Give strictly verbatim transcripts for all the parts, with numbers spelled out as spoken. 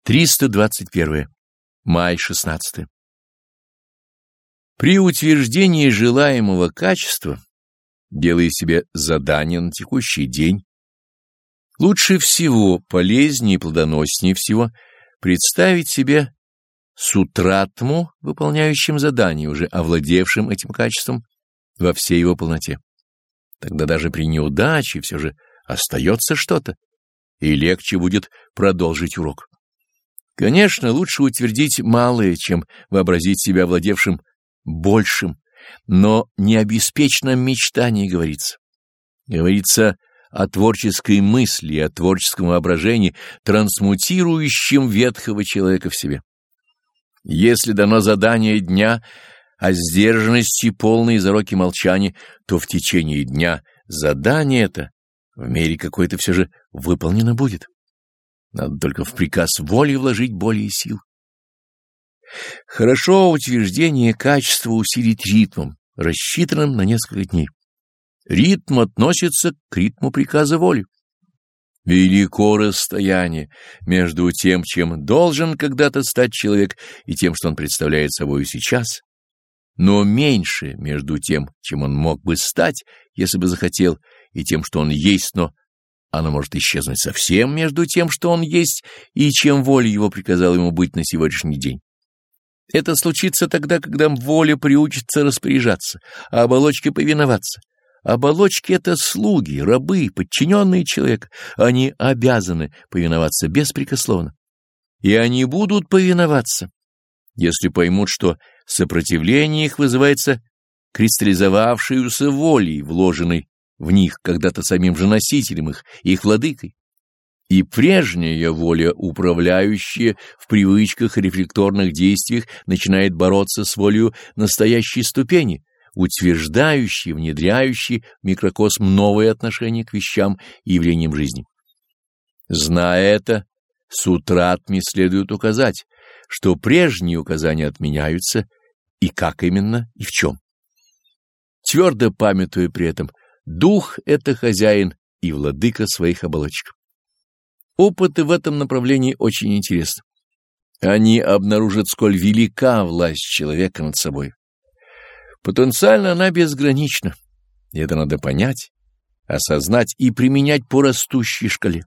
триста двадцать первое. Май шестнадцатое. При утверждении желаемого качества, делая себе задание на текущий день, лучше всего, полезнее и плодоноснее всего представить себе сутратму, выполняющим задание, уже овладевшим этим качеством во всей его полноте. Тогда даже при неудаче все же остается что-то, и легче будет продолжить урок. Конечно, лучше утвердить малое, чем вообразить себя владевшим большим, но не о беспечном мечтании говорится. Говорится о творческой мысли, о творческом воображении, трансмутирующем ветхого человека в себе. Если дано задание дня о сдержанности полной зароки молчания, то в течение дня задание это в мере какой-то все же выполнено будет. Надо только в приказ воли вложить более сил. Хорошо утверждение качества усилить ритмом, рассчитанным на несколько дней. Ритм относится к ритму приказа воли. Велико расстояние между тем, чем должен когда-то стать человек, и тем, что он представляет собой сейчас, но меньше между тем, чем он мог бы стать, если бы захотел, и тем, что он есть, но оно может исчезнуть совсем между тем, что он есть, и чем воля его приказала ему быть на сегодняшний день. Это случится тогда, когда воля приучится распоряжаться, а оболочке повиноваться. Оболочки — это слуги, рабы, подчиненные человека. Они обязаны повиноваться беспрекословно. И они будут повиноваться, если поймут, что сопротивление их вызывается кристаллизовавшейся волей, вложенной в них когда-то самим же носителем их, их владыкой. И прежняя воля, управляющая в привычках и рефлекторных действиях, начинает бороться с волею настоящей ступени, утверждающей, внедряющей в микрокосм новые отношения к вещам и явлениям жизни. Зная это, сутратме следует указать, что прежние указания отменяются, и как именно, и в чем. Твердо памятуя при этом, дух — это хозяин и владыка своих оболочек. Опыты в этом направлении очень интересны. Они обнаружат, сколь велика власть человека над собой. Потенциально она безгранична, и это надо понять, осознать и применять по растущей шкале.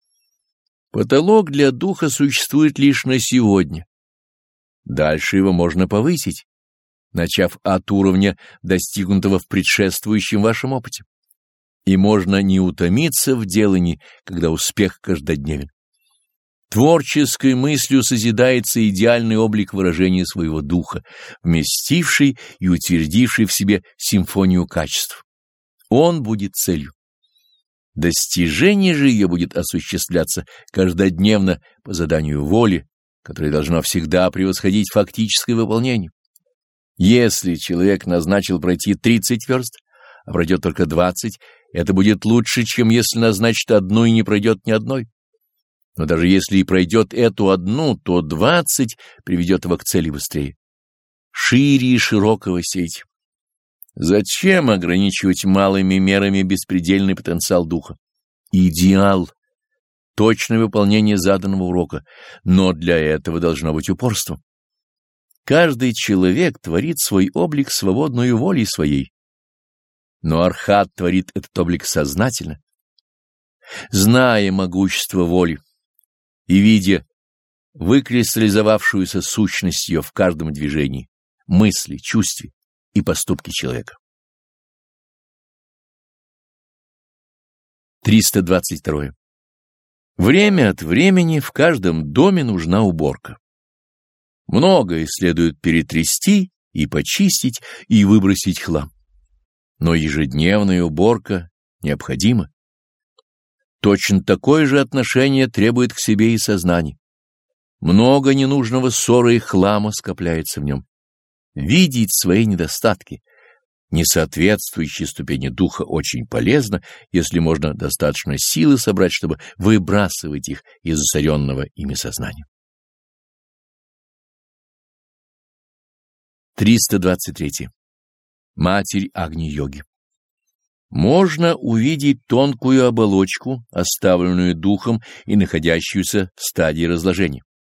Потолок для духа существует лишь на сегодня. Дальше его можно повысить, начав от уровня, достигнутого в предшествующем вашем опыте. И можно не утомиться в делании, когда успех каждодневен. Творческой мыслью созидается идеальный облик выражения своего духа, вместивший и утвердивший в себе симфонию качеств. Он будет целью. Достижение же ее будет осуществляться каждодневно по заданию воли, которое должно всегда превосходить фактическое выполнение. Если человек назначил пройти тридцать верст, а пройдет только двадцать, это будет лучше, чем если назначит одну и не пройдет ни одной. Но даже если и пройдет эту одну, то двадцать приведет его к цели быстрее. Шире и широкого сеть. Зачем ограничивать малыми мерами беспредельный потенциал духа? Идеал — точное выполнение заданного урока, но для этого должно быть упорство. Каждый человек творит свой облик свободной волей своей, но архат творит этот облик сознательно, зная могущество воли и видя выкристаллизовавшуюся сущность ее в каждом движении, мысли, чувстве и поступке человека. триста двадцать второе. Время от времени в каждом доме нужна уборка. Многое следует перетрясти и почистить и выбросить хлам. Но ежедневная уборка необходима. Точно такое же отношение требует к себе и сознание. Много ненужного ссора и хлама скопляется в нем. Видеть свои недостатки, несоответствующие ступени духа, очень полезно, если можно достаточно силы собрать, чтобы выбрасывать их из засоренного ими сознания. триста двадцать три. Матерь Агни-йоги. Можно увидеть тонкую оболочку, оставленную духом и находящуюся в стадии разложения.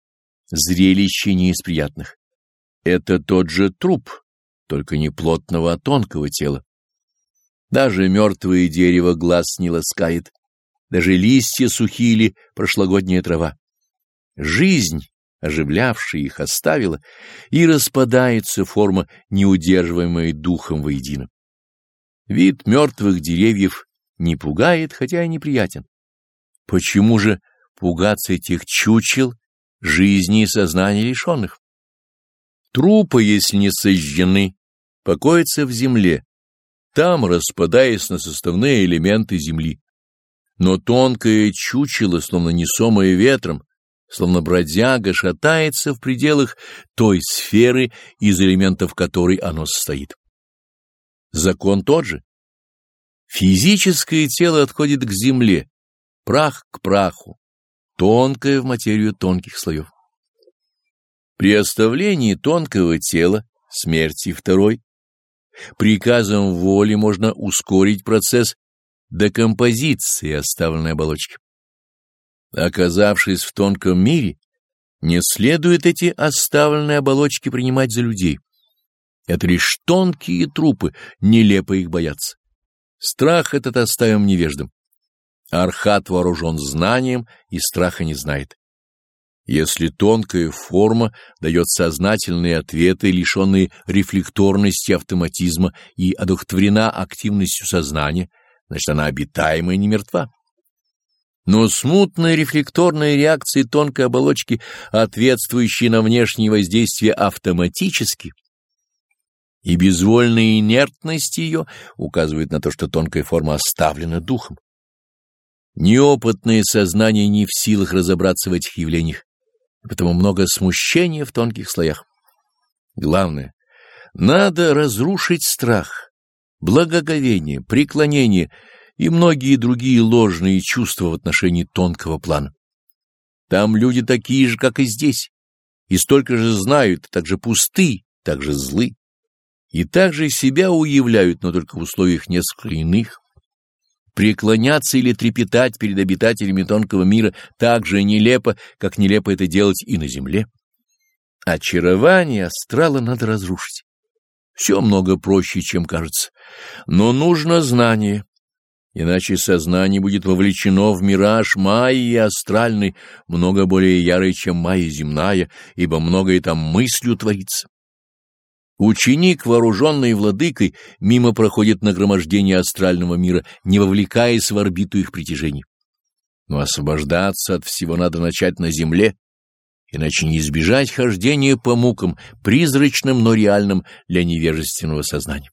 зрелище не из приятных. Это тот же труп, только не плотного, а тонкого тела. Даже мертвое дерево глаз не ласкает, даже листья сухие или прошлогодняя трава. Жизнь, оживлявшая их, оставила, и распадается форма, неудерживаемая духом воедино. Вид мертвых деревьев не пугает, хотя и неприятен. Почему же пугаться этих чучел, жизни и сознания лишенных? Трупы, если не сожжены, покоятся в земле, там распадаясь на составные элементы земли. Но тонкое чучело, словно несомое ветром, словно бродяга, шатается в пределах той сферы, из элементов которой оно состоит. Закон тот же. Физическое тело отходит к земле, прах к праху, тонкое в материю тонких слоев. При оставлении тонкого тела, смерти второй, приказом воли можно ускорить процесс декомпозиции оставленной оболочки. Оказавшись в тонком мире, не следует эти оставленные оболочки принимать за людей. Это лишь тонкие трупы, нелепо их бояться. Страх этот оставим невеждам. Архат вооружен знанием и страха не знает. Если тонкая форма дает сознательные ответы, лишенные рефлекторности, автоматизма и одухотворена активностью сознания, значит, она обитаема и не мертва. Но смутные рефлекторные реакции тонкой оболочки, ответствующие на внешние воздействия автоматически, и безвольная инертность ее указывает на то, что тонкая форма оставлена духом. Неопытное сознание не в силах разобраться в этих явлениях, и потому много смущения в тонких слоях. Главное, надо разрушить страх, благоговение, преклонение и многие другие ложные чувства в отношении тонкого плана. Там люди такие же, как и здесь, и столько же знают, так же пусты, так же злы, и также себя уявляют, но только в условиях несколько иных. Преклоняться или трепетать перед обитателями тонкого мира так же нелепо, как нелепо это делать и на земле. Очарование астрала надо разрушить. Все много проще, чем кажется, но нужно знание. Иначе сознание будет вовлечено в мираж майи астральной, много более ярой, чем майя земная, ибо многое там мыслью творится. Ученик, вооруженный владыкой, мимо проходит нагромождение астрального мира, не вовлекаясь в орбиту их притяжений. Но освобождаться от всего надо начать на земле, иначе не избежать хождения по мукам, призрачным, но реальным для невежественного сознания.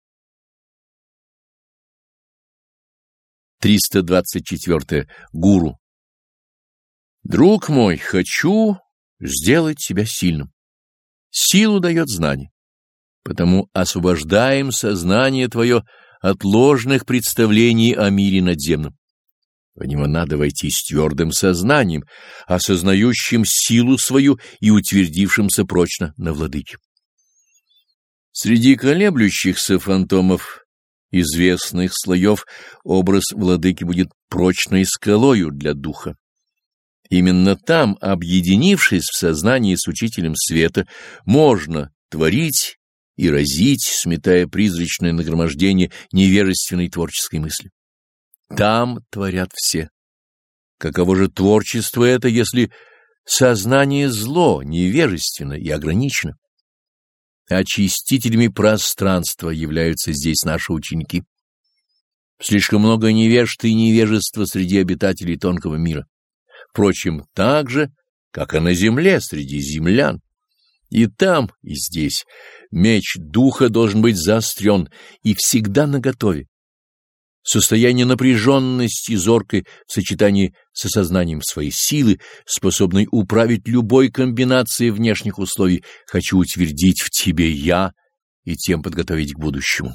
триста двадцать четвёртое. Гуру. Друг мой, хочу сделать себя сильным. Силу дает знание. Потому освобождаем сознание твое от ложных представлений о мире надземном. В него надо войти с твердым сознанием, осознающим силу свою и утвердившимся прочно на владыке. Среди колеблющихся фантомов известных слоев образ владыки будет прочной скалою для духа. Именно там, объединившись в сознании с учителем света, можно творить и разить, сметая призрачное нагромождение невежественной творческой мысли. Там творят все. Каково же творчество это, если сознание зло, невежественно и ограничено? Очистителями пространства являются здесь наши ученики. Слишком много невежд и невежества среди обитателей тонкого мира. Впрочем, так же, как и на земле среди землян. И там, и здесь меч духа должен быть заострен и всегда наготове. Состояние напряженности зоркой в сочетании с осознанием своей силы, способной управить любой комбинацией внешних условий, хочу утвердить в тебе я и тем подготовить к будущему.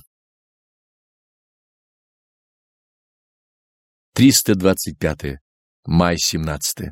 триста двадцать пятое. Май семнадцатое.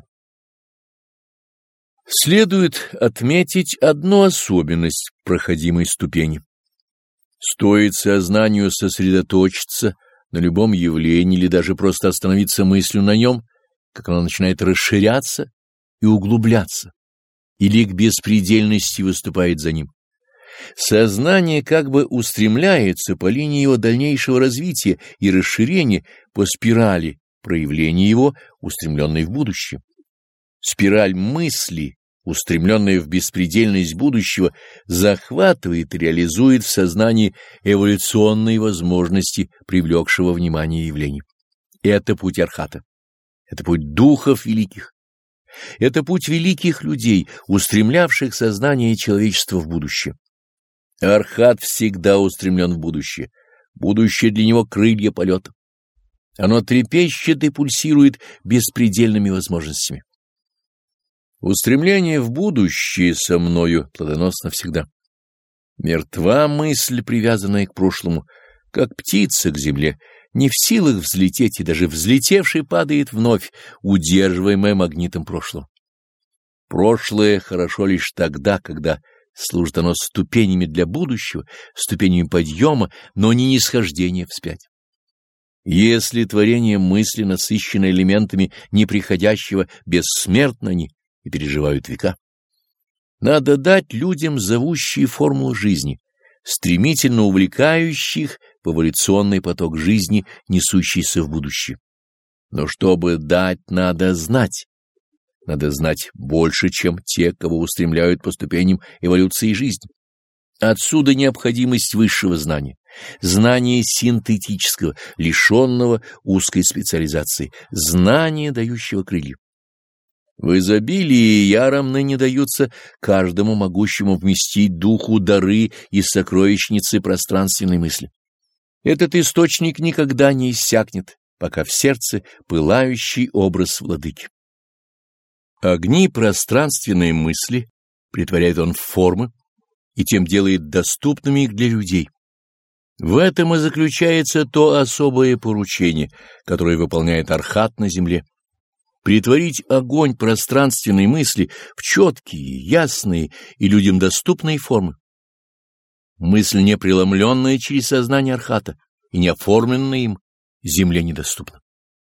Следует отметить одну особенность проходимой ступени. Стоит сознанию сосредоточиться на любом явлении или даже просто остановиться мыслью на нем, как оно начинает расширяться и углубляться. или к беспредельности выступает за ним. Сознание как бы устремляется по линии его дальнейшего развития и расширения по спирали проявления его, устремленной в будущее. Спираль мысли, устремленная в беспредельность будущего, захватывает и реализует в сознании эволюционные возможности привлекшего внимание явлений. Это путь архата. Это путь духов великих. Это путь великих людей, устремлявших сознание человечества в будущее. Архат всегда устремлен в будущее. Будущее для него — крылья полета. Оно трепещет и пульсирует беспредельными возможностями. Устремление в будущее со мною плодоносно всегда. Мертва мысль, привязанная к прошлому, как птица к земле, не в силах взлететь, и даже взлетевший падает вновь, удерживаемая магнитом прошлого. Прошлое хорошо лишь тогда, когда служит оно ступенями для будущего, ступенями подъема, но не нисхождения вспять. Если творение мысли насыщено элементами неприходящего, бессмертны они и переживают века. Надо дать людям зовущие формулы жизни, стремительно увлекающих в эволюционный поток жизни, несущийся в будущее. Но чтобы дать, надо знать. Надо знать больше, чем те, кого устремляют по ступеням эволюции жизни. Отсюда необходимость высшего знания, знания синтетического, лишенного узкой специализации, знания, дающего крылья. В изобилии яром ныне даются каждому могущему вместить духу дары из сокровищницы пространственной мысли. Этот источник никогда не иссякнет, пока в сердце пылающий образ владыки. Огни пространственной мысли претворяет он в формы и тем делает доступными их для людей. В этом и заключается то особое поручение, которое выполняет Архат на земле. Претворить огонь пространственной мысли в четкие, ясные и людям доступные формы. Мысль, не преломленная через сознание Архата и не оформленная им, земле недоступна.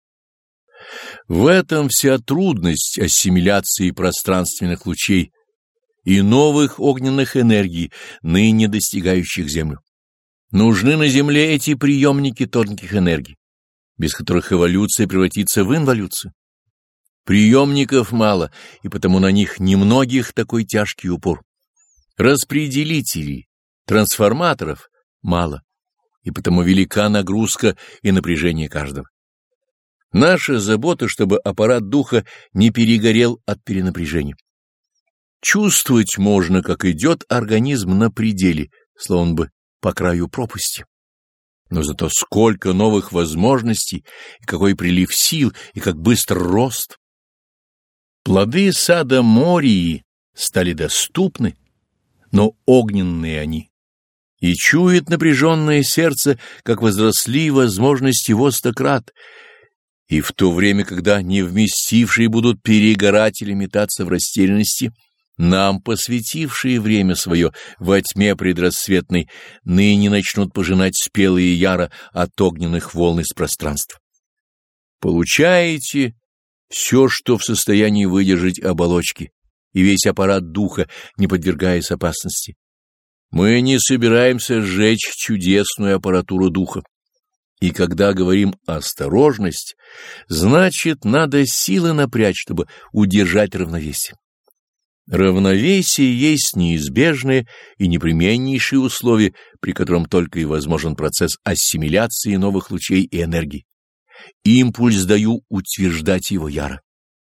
В этом вся трудность ассимиляции пространственных лучей и новых огненных энергий, ныне достигающих Землю. Нужны на Земле эти приемники тонких энергий, без которых эволюция превратится в инволюцию. Приемников мало, и потому на них немногих такой тяжкий упор. Распределителей, трансформаторов мало, и потому велика нагрузка и напряжение каждого. Наша забота, чтобы аппарат духа не перегорел от перенапряжения. Чувствовать можно, как идет организм на пределе, словно бы по краю пропасти. Но зато сколько новых возможностей, и какой прилив сил, и как быстр рост. Плоды сада Мории стали доступны, но огненные они. И чует напряженное сердце, как возросли возможности во сто крат. И в то время, когда невместившие будут перегорать или метаться в растерянности, нам, посвятившие время свое во тьме предрассветной, ныне начнут пожинать спелые яро от огненных волн из пространства. Получаете все, что в состоянии выдержать оболочки, и весь аппарат духа, не подвергаясь опасности. Мы не собираемся сжечь чудесную аппаратуру духа. И когда говорим «осторожность», значит, надо силы напрячь, чтобы удержать равновесие. Равновесие есть неизбежное и непременнейшее условие, при котором только и возможен процесс ассимиляции новых лучей и энергий. Импульс даю утверждать его яро.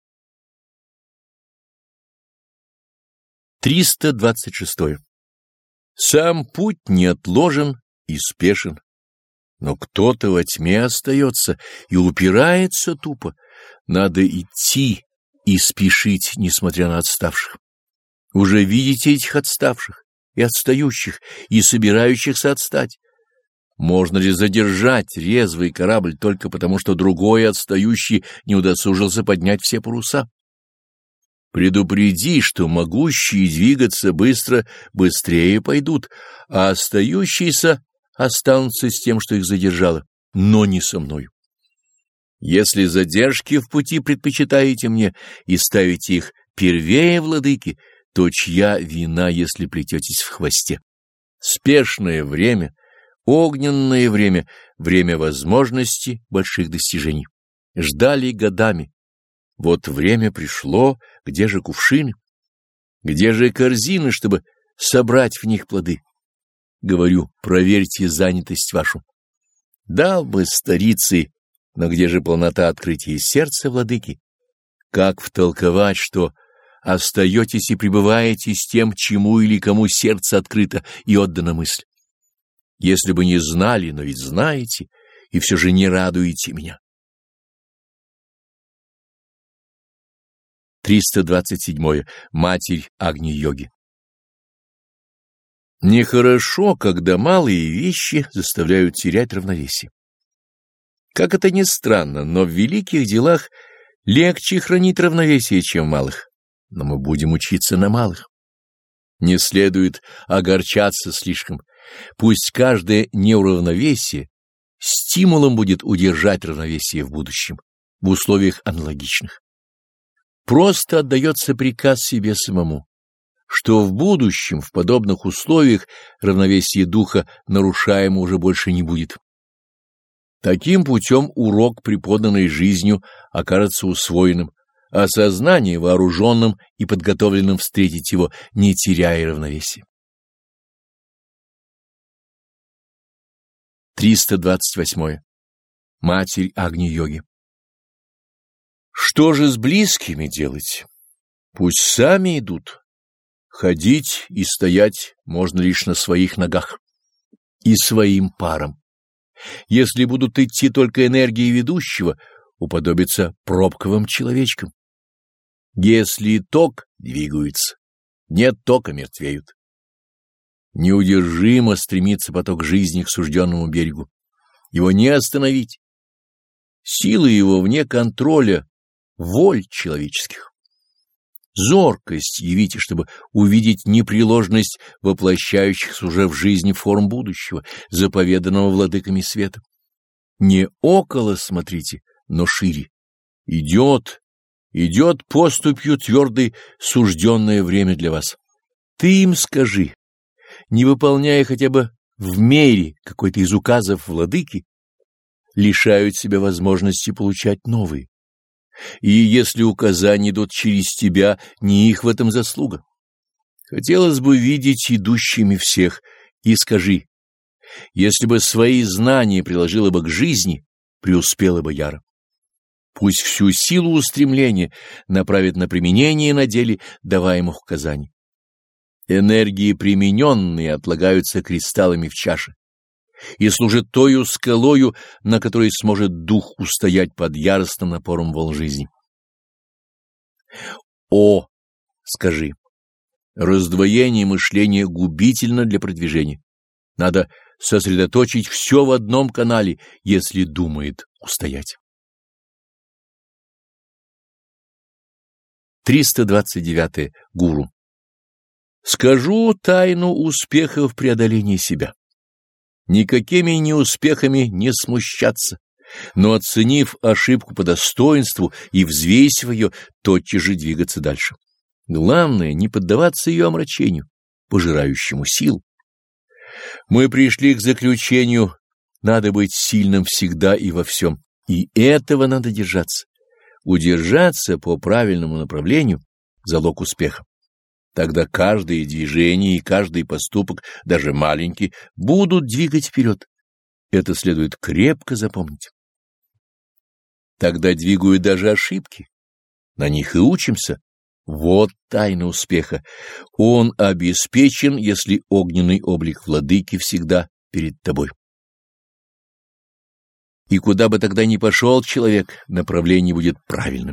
триста двадцать шесть. Сам путь неотложен и спешен, но кто-то во тьме остается и упирается тупо. Надо идти и спешить, несмотря на отставших. Уже видите этих отставших и отстающих, и собирающихся отстать. Можно ли задержать резвый корабль только потому, что другой отстающий не удосужился поднять все паруса? Предупреди, что могущие двигаться быстро быстрее пойдут, а остающиеся останутся с тем, что их задержало, но не со мною. Если задержки в пути предпочитаете мне и ставите их первее владыки, то чья вина, если плететесь в хвосте? Спешное время, огненное время, время возможностей больших достижений. Ждали годами. Вот время пришло, где же кувшины? Где же корзины, чтобы собрать в них плоды? Говорю, проверьте занятость вашу. Дал бы старицы, но где же полнота открытия сердца владыки? Как втолковать, что остаетесь и пребываете с тем, чему или кому сердце открыто и отдана мысль? Если бы не знали, но ведь знаете, и все же не радуете меня. триста двадцать седьмое. Матерь Агни-йоги. Нехорошо, когда малые вещи заставляют терять равновесие. Как это ни странно, но в великих делах легче хранить равновесие, чем в малых. Но мы будем учиться на малых. Не следует огорчаться слишком. Пусть каждое неуравновесие стимулом будет удержать равновесие в будущем, в условиях аналогичных. Просто отдается приказ себе самому, что в будущем в подобных условиях равновесие духа нарушаемо уже больше не будет. Таким путем урок, преподанный жизнью, окажется усвоенным, а сознание вооруженным и подготовленным встретить его, не теряя равновесия. триста двадцать восьмое. Матерь Агни-йоги. Что же с близкими делать? Пусть сами идут. Ходить и стоять можно лишь на своих ногах и своим паром. Если будут идти только энергии ведущего, уподобятся пробковым человечкам. Если ток, двигаются, нет тока, мертвеют. Неудержимо стремится поток жизни к сужденному берегу. Его не остановить. Силы его вне контроля воль человеческих. Зоркость явите, чтобы увидеть непреложность воплощающихся уже в жизни форм будущего, заповеданного владыками света. Не около смотрите, но шире. Идет, идет поступью твердой сужденное время для вас. Ты им скажи, не выполняя хотя бы в мере какой-то из указов владыки, лишают себя возможности получать новые. И если указания идут через тебя, не их в этом заслуга. Хотелось бы видеть идущими всех, и скажи, если бы свои знания приложила бы к жизни, преуспела бы яро. Пусть всю силу устремления направит на применение на деле даваемых указаний. Энергии примененные отлагаются кристаллами в чаше и служит тою скалою, на которой сможет дух устоять под яростным напором волн жизни. О, скажи, раздвоение мышления губительно для продвижения. Надо сосредоточить все в одном канале, если думает устоять. триста двадцать девятое. Гуру. Скажу тайну успеха в преодолении себя. Никакими неуспехами не смущаться, но, оценив ошибку по достоинству и взвесив ее, тотчас же двигаться дальше. Главное — не поддаваться ее омрачению, пожирающему сил. Мы пришли к заключению: надо быть сильным всегда и во всем, и этого надо держаться. Удержаться по правильному направлению — залог успеха. Тогда каждое движение и каждый поступок, даже маленький, будут двигать вперед. Это следует крепко запомнить. Тогда двигают даже ошибки. На них и учимся. Вот тайна успеха. Он обеспечен, если огненный облик владыки всегда перед тобой. И куда бы тогда ни пошел человек, направление будет правильным.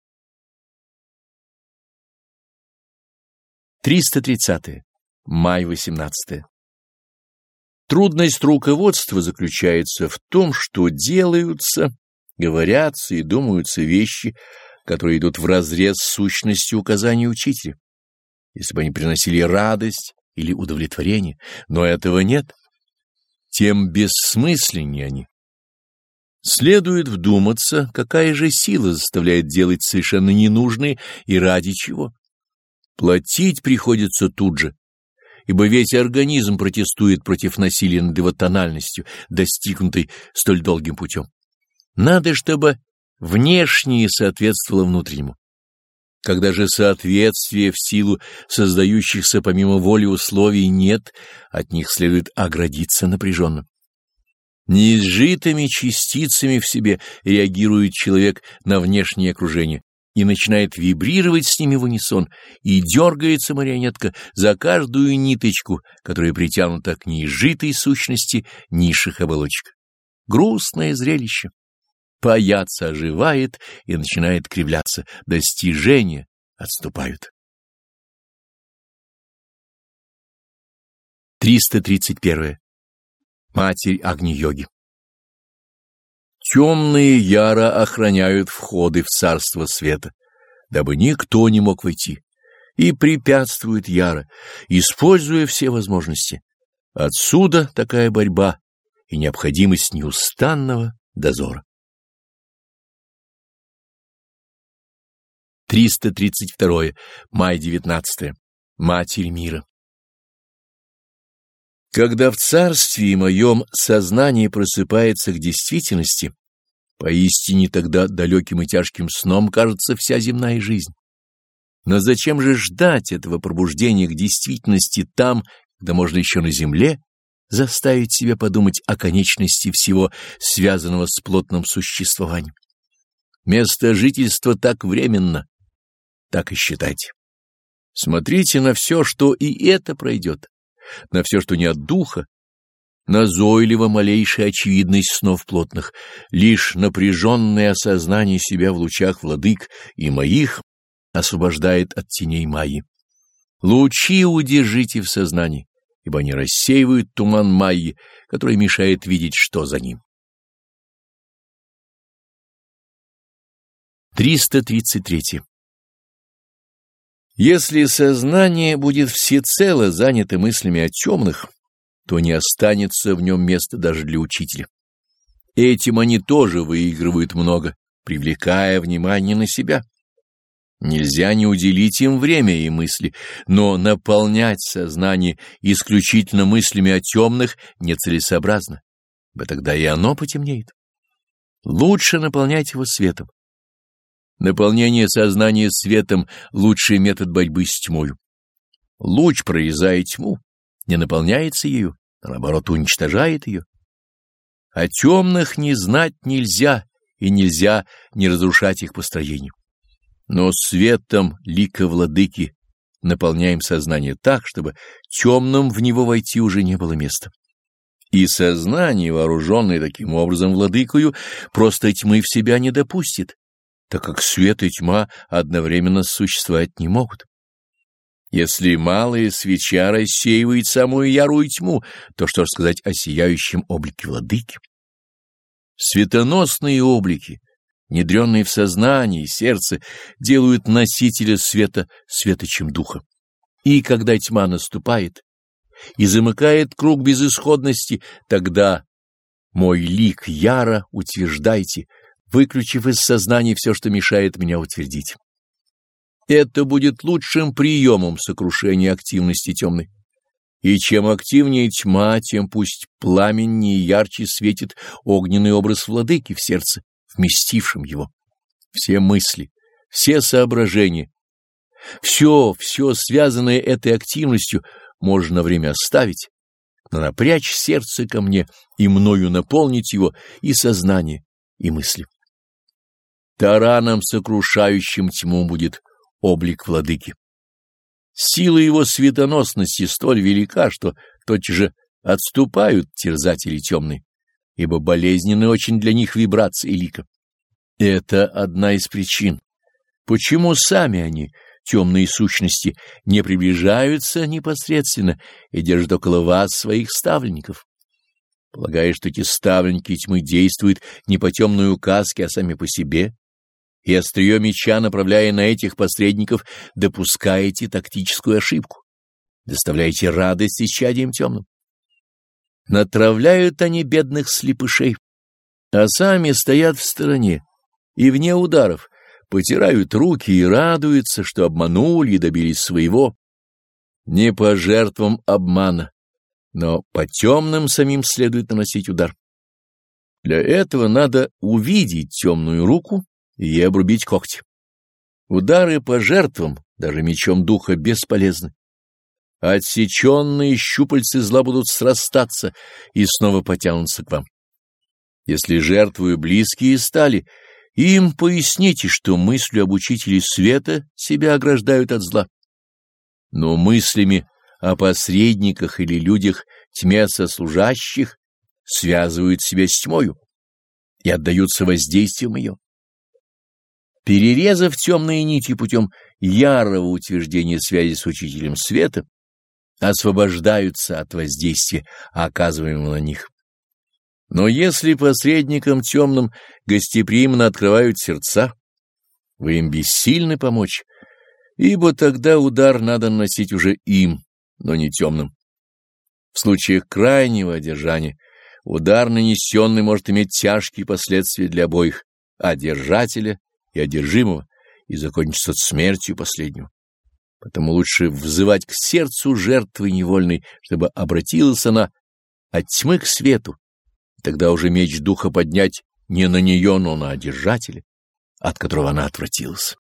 триста тридцатое. Май восемнадцатое. Трудность руководства заключается в том, что делаются, говорятся и думаются вещи, которые идут вразрез с сущностью указаний учителя, если бы они приносили радость или удовлетворение, но этого нет, тем бессмысленнее они. Следует вдуматься, какая же сила заставляет делать совершенно ненужные и ради чего. Платить приходится тут же, ибо весь организм протестует против насилия над его тональностью, достигнутой столь долгим путем. Надо, чтобы внешнее соответствовало внутреннему. Когда же соответствия в силу создающихся помимо воли условий нет, от них следует оградиться напряженно. Неизжитыми частицами в себе реагирует человек на внешнее окружение и начинает вибрировать с ними в унисон, и дергается марионетка за каждую ниточку, которая притянута к неизжитой сущности низших оболочек. Грустное зрелище. Паяц оживает и начинает кривляться, достижения отступают. триста тридцать первое. Матерь Агни-йоги. Темные яро охраняют входы в царство света, дабы никто не мог войти, и препятствуют яро, используя все возможности. Отсюда такая борьба и необходимость неустанного дозора. триста тридцать второе. Май девятнадцатое. Матерь мира. Когда в царстве моем сознание просыпается к действительности, поистине тогда далеким и тяжким сном кажется вся земная жизнь. Но зачем же ждать этого пробуждения к действительности там, когда можно еще на земле заставить себя подумать о конечности всего, связанного с плотным существованием? Место жительства так временно, так и считайте. Смотрите на все, что и это пройдет, на все, что не от духа, назойливо малейшая очевидность снов плотных, лишь напряженное осознание себя в лучах владык и моих освобождает от теней майи. Лучи удержите в сознании, ибо они рассеивают туман майи, который мешает видеть, что за ним. триста тридцать третье. Если сознание будет всецело занято мыслями о темных, то не останется в нем места даже для учителя. Этим они тоже выигрывают много, привлекая внимание на себя. Нельзя не уделить им время и мысли, но наполнять сознание исключительно мыслями о темных нецелесообразно, ибо тогда и оно потемнеет. Лучше наполнять его светом. Наполнение сознания светом — лучший метод борьбы с тьмою. Луч, прорезая тьму, не наполняется ею, а наоборот уничтожает ее. О темных не знать нельзя, и нельзя не разрушать их построение. Но светом лика владыки наполняем сознание так, чтобы темным в него войти уже не было места. И сознание, вооруженное таким образом владыкою, просто тьмы в себя не допустит, так как свет и тьма одновременно существовать не могут. Если малая свеча рассеивает самую ярую тьму, то что ж сказать о сияющем облике владыки? Светоносные облики, внедренные в сознание и сердце, делают носителя света светочем духа. И когда тьма наступает и замыкает круг безысходности, тогда мой лик яро утверждайте, выключив из сознания все, что мешает меня утвердить. Это будет лучшим приемом сокрушения активности темной. И чем активнее тьма, тем пусть пламеннее и ярче светит огненный образ владыки в сердце, вместившем его. Все мысли, все соображения, все, все связанное этой активностью можно на время оставить, но напрячь сердце ко мне и мною наполнить его и сознание, и мысли. Тараном, сокрушающим тьму, будет облик владыки. Сила его светоносности столь велика, что тотчас же отступают терзатели темные, ибо болезненны очень для них вибрации лика. Это одна из причин, почему сами они, темные сущности, не приближаются непосредственно и держат около вас своих ставленников. Полагая, что эти ставленники тьмы действуют не по темной указке, а сами по себе, и острие меча, направляя на этих посредников, допускаете тактическую ошибку, доставляете радость исчадиям темным. Натравляют они бедных слепышей, а сами стоят в стороне и вне ударов, потирают руки и радуются, что обманули и добились своего. Не по жертвам обмана, но по темным самим следует наносить удар. Для этого надо увидеть темную руку и ей обрубить когти. Удары по жертвам, даже мечом духа, бесполезны. Отсеченные щупальцы зла будут срастаться и снова потянутся к вам. Если жертвую близкие стали, им поясните, что мыслью об учителе света себя ограждают от зла. Но мыслями о посредниках или людях тьме сослужащих связывают себя с тьмою и отдаются воздействием ее. Перерезав темные нити путем ярого утверждения связи с учителем света, освобождаются от воздействия, оказываемого на них. Но если посредникам темным гостеприимно открывают сердца, вы им бессильны помочь, ибо тогда удар надо наносить уже им, но не темным. В случаях крайнего одержания удар, нанесенный, может иметь тяжкие последствия для обоих, одержателя и одержимого, и закончится смертью последнего. Потому лучше взывать к сердцу жертвы невольной, чтобы обратилась она от тьмы к свету, и тогда уже меч духа поднять не на нее, но на одержателя, от которого она отвратилась.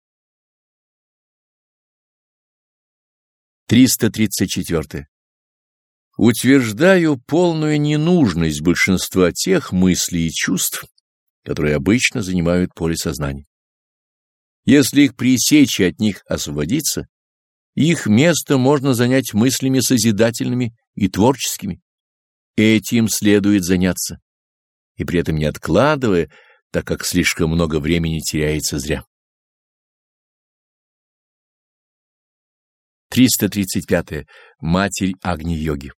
триста тридцать четыре. Утверждаю полную ненужность большинства тех мыслей и чувств, которые обычно занимают поле сознания. Если их пресечь и от них освободиться, их место можно занять мыслями созидательными и творческими. Этим следует заняться, и при этом не откладывая, так как слишком много времени теряется зря. триста тридцать пять. Матерь Агни-йоги.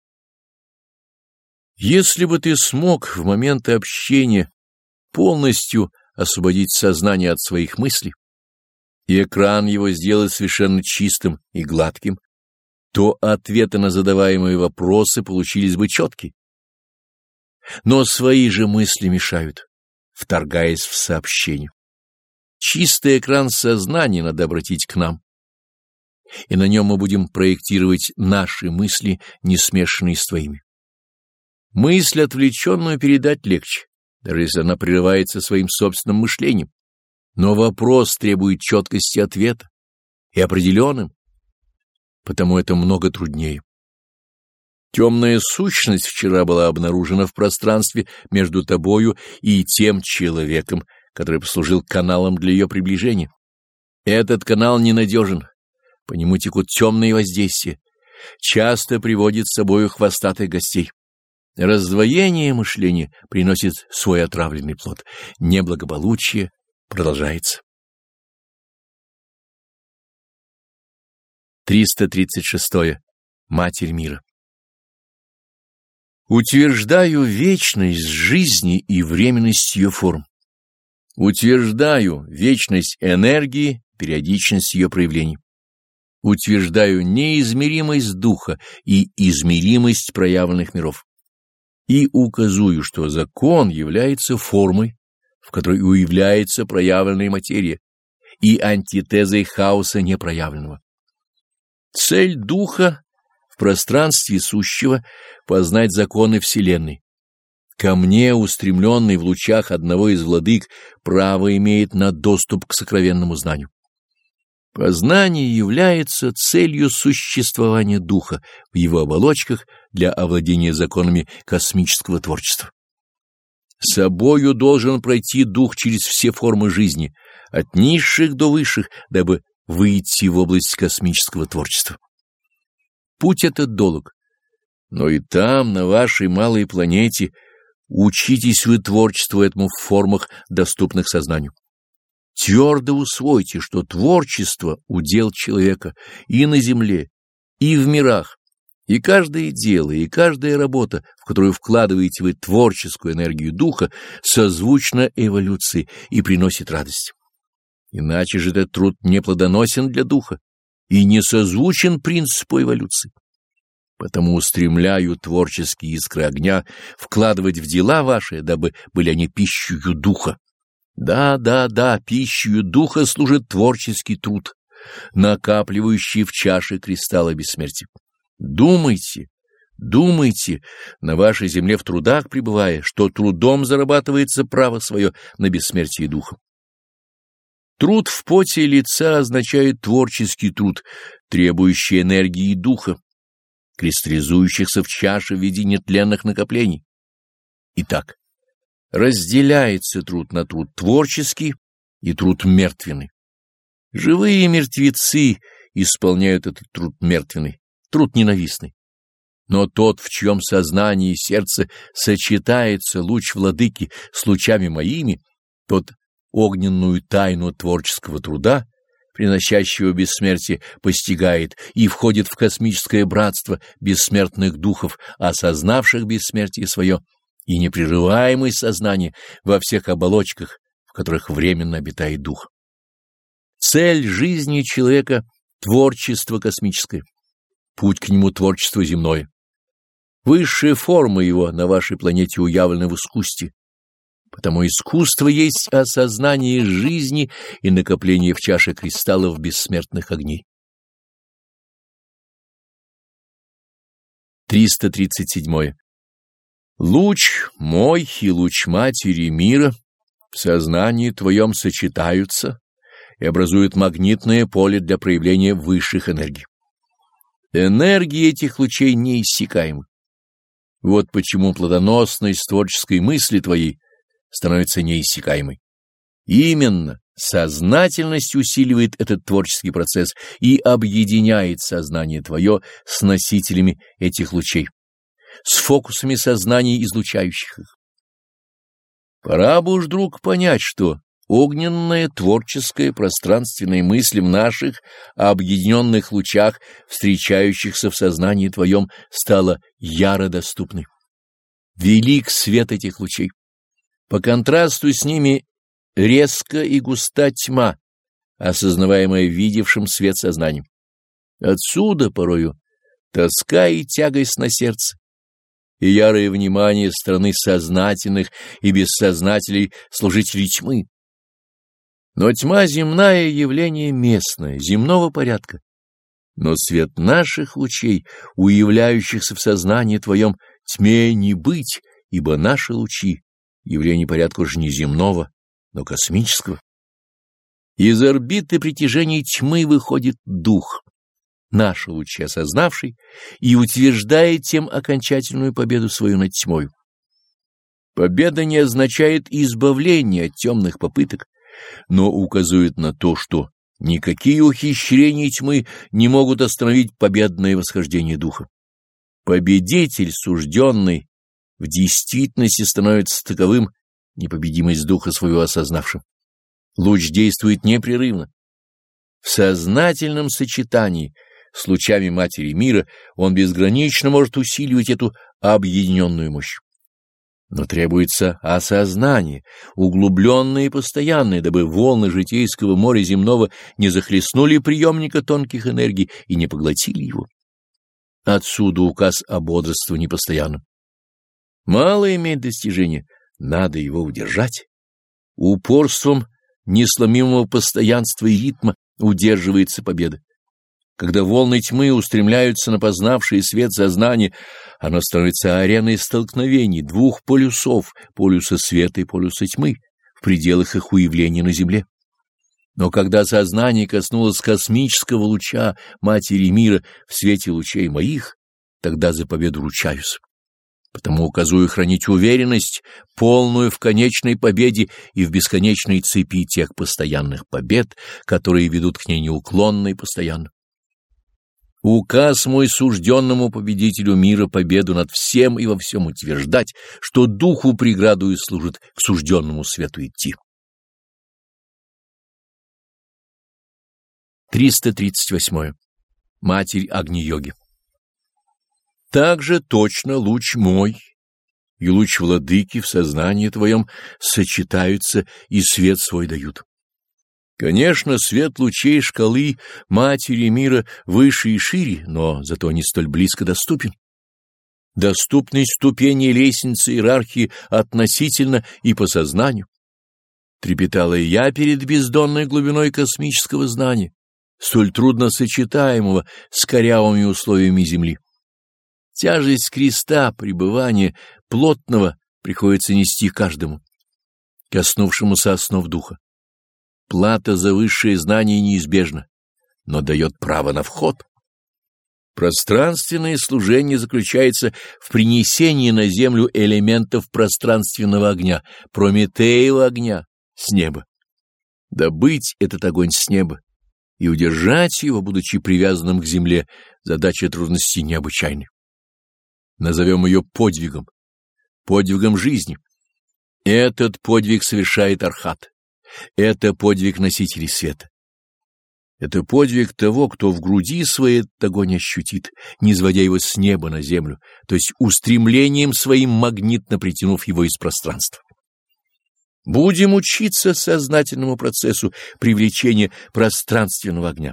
Если бы ты смог в моменты общения полностью освободить сознание от своих мыслей и экран его сделать совершенно чистым и гладким, то ответы на задаваемые вопросы получились бы четкие. Но свои же мысли мешают, вторгаясь в сообщение. Чистый экран сознания надо обратить к нам, и на нем мы будем проектировать наши мысли, не смешанные с твоими. Мысль отвлеченную передать легче, даже если она прерывается своим собственным мышлением. Но вопрос требует четкости ответа и определенным, потому это много труднее. Темная сущность вчера была обнаружена в пространстве между тобою и тем человеком, который послужил каналом для ее приближения. Этот канал ненадежен, по нему текут темные воздействия, часто приводит с собою хвостатых гостей. Раздвоение мышления приносит свой отравленный плод. Неблагополучие продолжается. триста тридцать шесть. Матерь мира. Утверждаю вечность жизни и временность ее форм. Утверждаю вечность энергии, периодичность ее проявлений. Утверждаю неизмеримость духа и измеримость проявленных миров. И указую, что закон является формой, в которой уявляется проявленная материя, и антитезой хаоса непроявленного. Цель духа в пространстве сущего — познать законы Вселенной. Ко мне, устремленный в лучах одного из владык, право имеет на доступ к сокровенному знанию. Познание является целью существования духа в его оболочках для овладения законами космического творчества. Собою должен пройти дух через все формы жизни, от низших до высших, дабы выйти в область космического творчества. Путь этот долг, но и там, на вашей малой планете, учитесь вы творчеству этому в формах, доступных сознанию. Твердо усвойте, что творчество — удел человека и на земле, и в мирах, и каждое дело, и каждая работа, в которую вкладываете вы творческую энергию духа, созвучна эволюции и приносит радость. Иначе же этот труд не плодоносен для духа и не созвучен принципу эволюции. Потому устремляю творческие искры огня вкладывать в дела ваши, дабы были они пищей духа, Да, да, да, пищей духа служит творческий труд, накапливающий в чаше кристалла бессмертия. Думайте, думайте, на вашей земле в трудах пребывая, что трудом зарабатывается право свое на бессмертие духа. Труд в поте лица означает творческий труд, требующий энергии духа, кристаллизующихся в чаше в виде нетленных накоплений. Итак, разделяется труд на труд творческий и труд мертвенный. Живые мертвецы исполняют этот труд мертвенный, труд ненавистный. Но тот, в чьем сознании и сердце сочетается луч владыки с лучами моими, тот огненную тайну творческого труда, приносящего бессмертие, постигает и входит в космическое братство бессмертных духов, осознавших бессмертие свое и непрерываемость сознания во всех оболочках, в которых временно обитает дух. Цель жизни человека — творчество космическое, путь к нему — творчество земное. Высшие формы его на вашей планете уявлены в искусстве. Потому искусство есть осознание жизни и накопление в чаше кристаллов бессмертных огней. триста тридцать седьмое. Луч мой и луч Матери мира в сознании твоем сочетаются и образуют магнитное поле для проявления высших энергий. Энергии этих лучей неиссякаемы. Вот почему плодоносность творческой мысли твоей становится неиссякаемой. Именно сознательность усиливает этот творческий процесс и объединяет сознание твое с носителями этих лучей, с фокусами сознания, излучающих их. Пора бы уж, друг, понять, что огненная творческая пространственная мысль в наших объединенных лучах, встречающихся в сознании твоем, стала яро доступной. Велик свет этих лучей. По контрасту с ними резко и густа тьма, осознаваемая видевшим свет сознанием. Отсюда порою тоска и тягость на сердце, и ярое внимание стороны сознательных и бессознателей служителей тьмы. Но тьма земная — явление местное, земного порядка. Но свет наших лучей, уявляющихся в сознании твоем, тьме не быть, ибо наши лучи — явление порядка уж не земного, но космического. Из орбиты притяжения тьмы выходит дух, наши лучи осознавший, и утверждает тем окончательную победу свою над тьмою. Победа не означает избавление от темных попыток, но указывает на то, что никакие ухищрения тьмы не могут остановить победное восхождение духа. Победитель, сужденный, в действительности становится таковым, непобедимость духа своего осознавшим. Луч действует непрерывно. В сознательном сочетании с лучами Матери мира он безгранично может усиливать эту объединенную мощь. Но требуется осознание, углубленное и постоянное, дабы волны житейского моря земного не захлестнули приемника тонких энергий и не поглотили его. Отсюда указ о бодрствовании постоянном. Мало иметь достижения, надо его удержать. Упорством несломимого постоянства и ритма удерживается победа. Когда волны тьмы устремляются на познавший свет сознания, оно становится ареной столкновений двух полюсов, полюса света и полюса тьмы, в пределах их уявления на земле. Но когда сознание коснулось космического луча Матери мира в свете лучей моих, тогда за победу ручаюсь. Потому указую хранить уверенность, полную в конечной победе и в бесконечной цепи тех постоянных побед, которые ведут к ней неуклонно и постоянно. Указ мой сужденному победителю мира победу над всем и во всем утверждать, что духу преграду и служит к сужденному свету идти. триста тридцать восьмое. Матерь Агни-йоги. Также точно луч мой и луч владыки в сознании твоем сочетаются и свет свой дают. Конечно, свет лучей шкалы Матери мира выше и шире, но зато не столь близко доступен. Доступность ступени лестницы иерархии относительно и по сознанию. Трепетала и я перед бездонной глубиной космического знания, столь трудно сочетаемого с корявыми условиями Земли. Тяжесть креста пребывания плотного приходится нести каждому, коснувшемуся основ духа. Плата за высшее знание неизбежна, но дает право на вход. Пространственное служение заключается в принесении на землю элементов пространственного огня, Прометеева огня, с неба. Добыть этот огонь с неба и удержать его, будучи привязанным к земле, задача трудностей необычайной. Назовем ее подвигом, подвигом жизни. Этот подвиг совершает Архат. Это подвиг носителей света. Это подвиг того, кто в груди своей этот огонь ощутит, низводя его с неба на землю, то есть устремлением своим магнитно притянув его из пространства. Будем учиться сознательному процессу привлечения пространственного огня.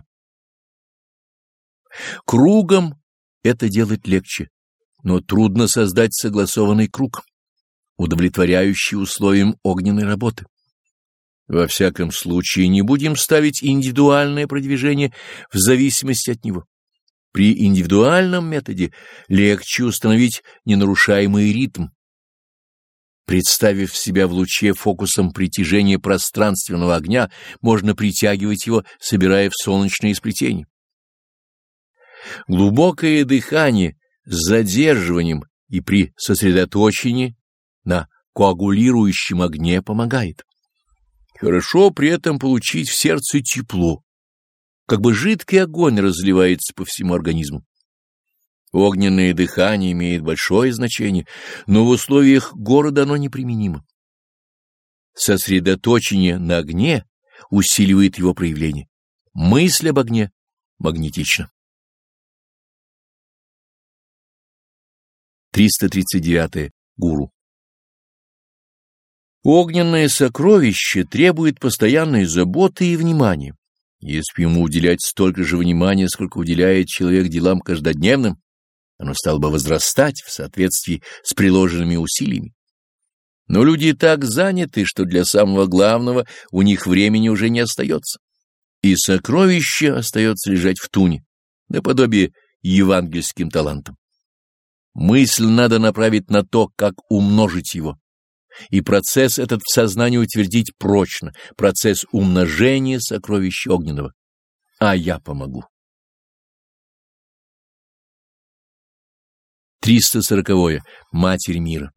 Кругом это делать легче, но трудно создать согласованный круг, удовлетворяющий условиям огненной работы. Во всяком случае, не будем ставить индивидуальное продвижение в зависимости от него. При индивидуальном методе легче установить ненарушаемый ритм. Представив себя в луче фокусом притяжения пространственного огня, можно притягивать его, собирая в солнечное сплетение. Глубокое дыхание с задерживанием и при сосредоточении на коагулирующем огне помогает. Хорошо при этом получить в сердце тепло, как бы жидкий огонь разливается по всему организму. Огненное дыхание имеет большое значение, но в условиях города оно неприменимо. Сосредоточение на огне усиливает его проявление. Мысль об огне магнетична. триста тридцать девятое. Гуру. Огненное сокровище требует постоянной заботы и внимания. Если ему уделять столько же внимания, сколько уделяет человек делам каждодневным, оно стало бы возрастать в соответствии с приложенными усилиями. Но люди так заняты, что для самого главного у них времени уже не остается. И сокровище остается лежать в туне, наподобие евангельским талантам. Мысль надо направить на то, как умножить его. И процесс этот в сознании утвердить прочно, процесс умножения сокровища огненного. А я помогу. триста сороковое. Матерь мира.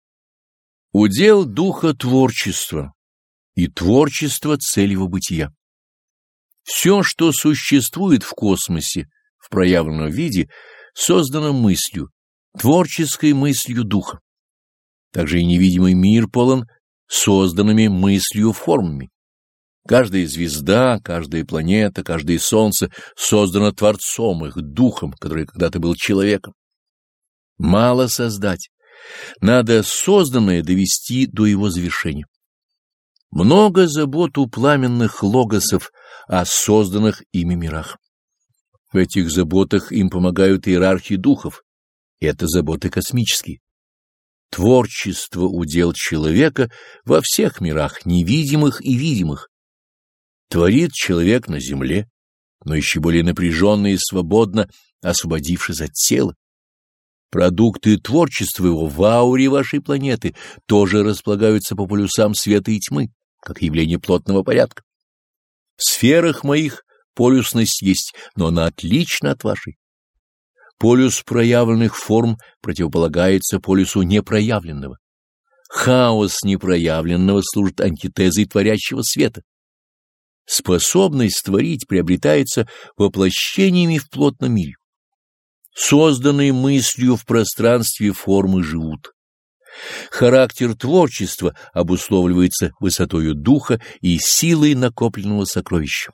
Удел духа творчества, и творчество — цель его бытия. Все, что существует в космосе в проявленном виде, создано мыслью, творческой мыслью духа. Также и невидимый мир полон созданными мыслью формами. Каждая звезда, каждая планета, каждое солнце создано Творцом, их духом, который когда-то был человеком. Мало создать, надо созданное довести до его завершения. Много забот у пламенных логосов о созданных ими мирах. В этих заботах им помогают иерархи духов, и это заботы космические. Творчество — удел человека во всех мирах, невидимых и видимых. Творит человек на земле, но еще более напряженно и свободно, освободившись от тела. Продукты творчества его в ауре вашей планеты тоже располагаются по полюсам света и тьмы, как явление плотного порядка. В сферах моих полюсность есть, но она отлична от вашей. Полюс проявленных форм противополагается полюсу непроявленного. Хаос непроявленного служит антитезой творящего света. Способность творить приобретается воплощениями в плотном мире. Созданные мыслью в пространстве формы живут. Характер творчества обусловливается высотою духа и силой накопленного сокровища.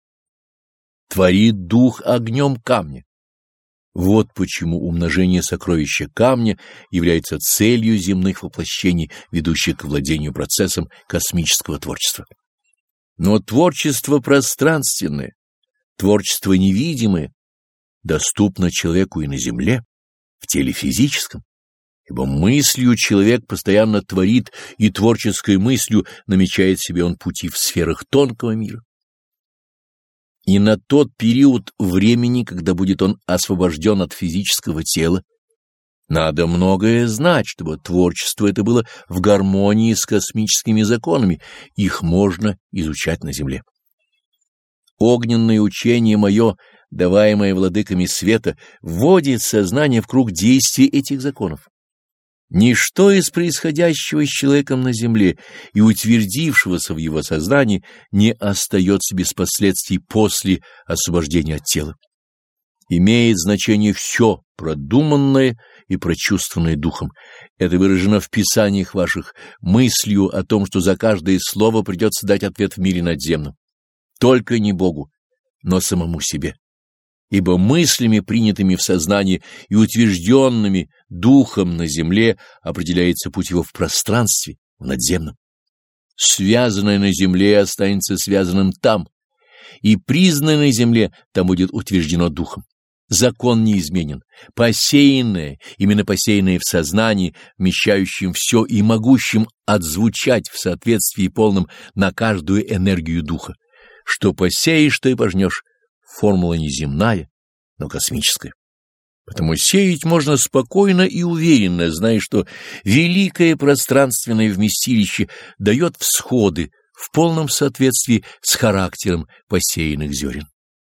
Творит дух огнем камня. Вот почему умножение сокровища камня является целью земных воплощений, ведущих к владению процессом космического творчества. Но творчество пространственное, творчество невидимое доступно человеку и на земле, в теле физическом. ибо мыслью человек постоянно творит, и творческой мыслью намечает себе он пути в сферах тонкого мира. И на тот период времени, когда будет он освобожден от физического тела, надо многое знать, чтобы творчество это было в гармонии с космическими законами, их можно изучать на Земле. Огненное учение мое, даваемое владыками света, вводит сознание в круг действия этих законов. Ничто из происходящего с человеком на земле и утвердившегося в его сознании не остается без последствий после освобождения от тела. Имеет значение все продуманное и прочувствованное духом. Это выражено в писаниях ваших, мыслью о том, что за каждое слово придется дать ответ в мире надземном. Только не Богу, но самому себе. Ибо мыслями, принятыми в сознании и утвержденными духом на земле, определяется путь его в пространстве, в надземном. Связанное на земле останется связанным там, и признанное на земле там будет утверждено духом. Закон неизменен, посеянное, именно посеянное в сознании, вмещающим все и могущим отзвучать в соответствии полном на каждую энергию духа. Что посеешь, то и пожнешь. Формула не земная, но космическая. Потому сеять можно спокойно и уверенно, зная, что великое пространственное вместилище дает всходы в полном соответствии с характером посеянных зерен.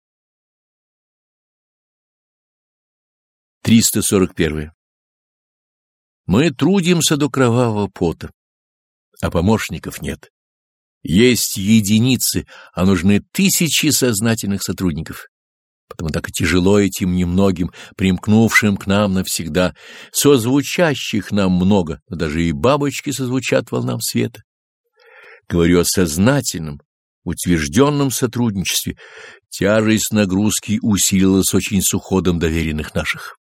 триста сорок первое. Мы трудимся до кровавого пота, а помощников нет. Есть единицы, а нужны тысячи сознательных сотрудников. Потому так и тяжело этим немногим, примкнувшим к нам навсегда. Созвучащих нам много, но даже и бабочки созвучат волнам света. Говорю о сознательном, утвержденном сотрудничестве. Тяжесть нагрузки усилилась очень с уходом доверенных наших.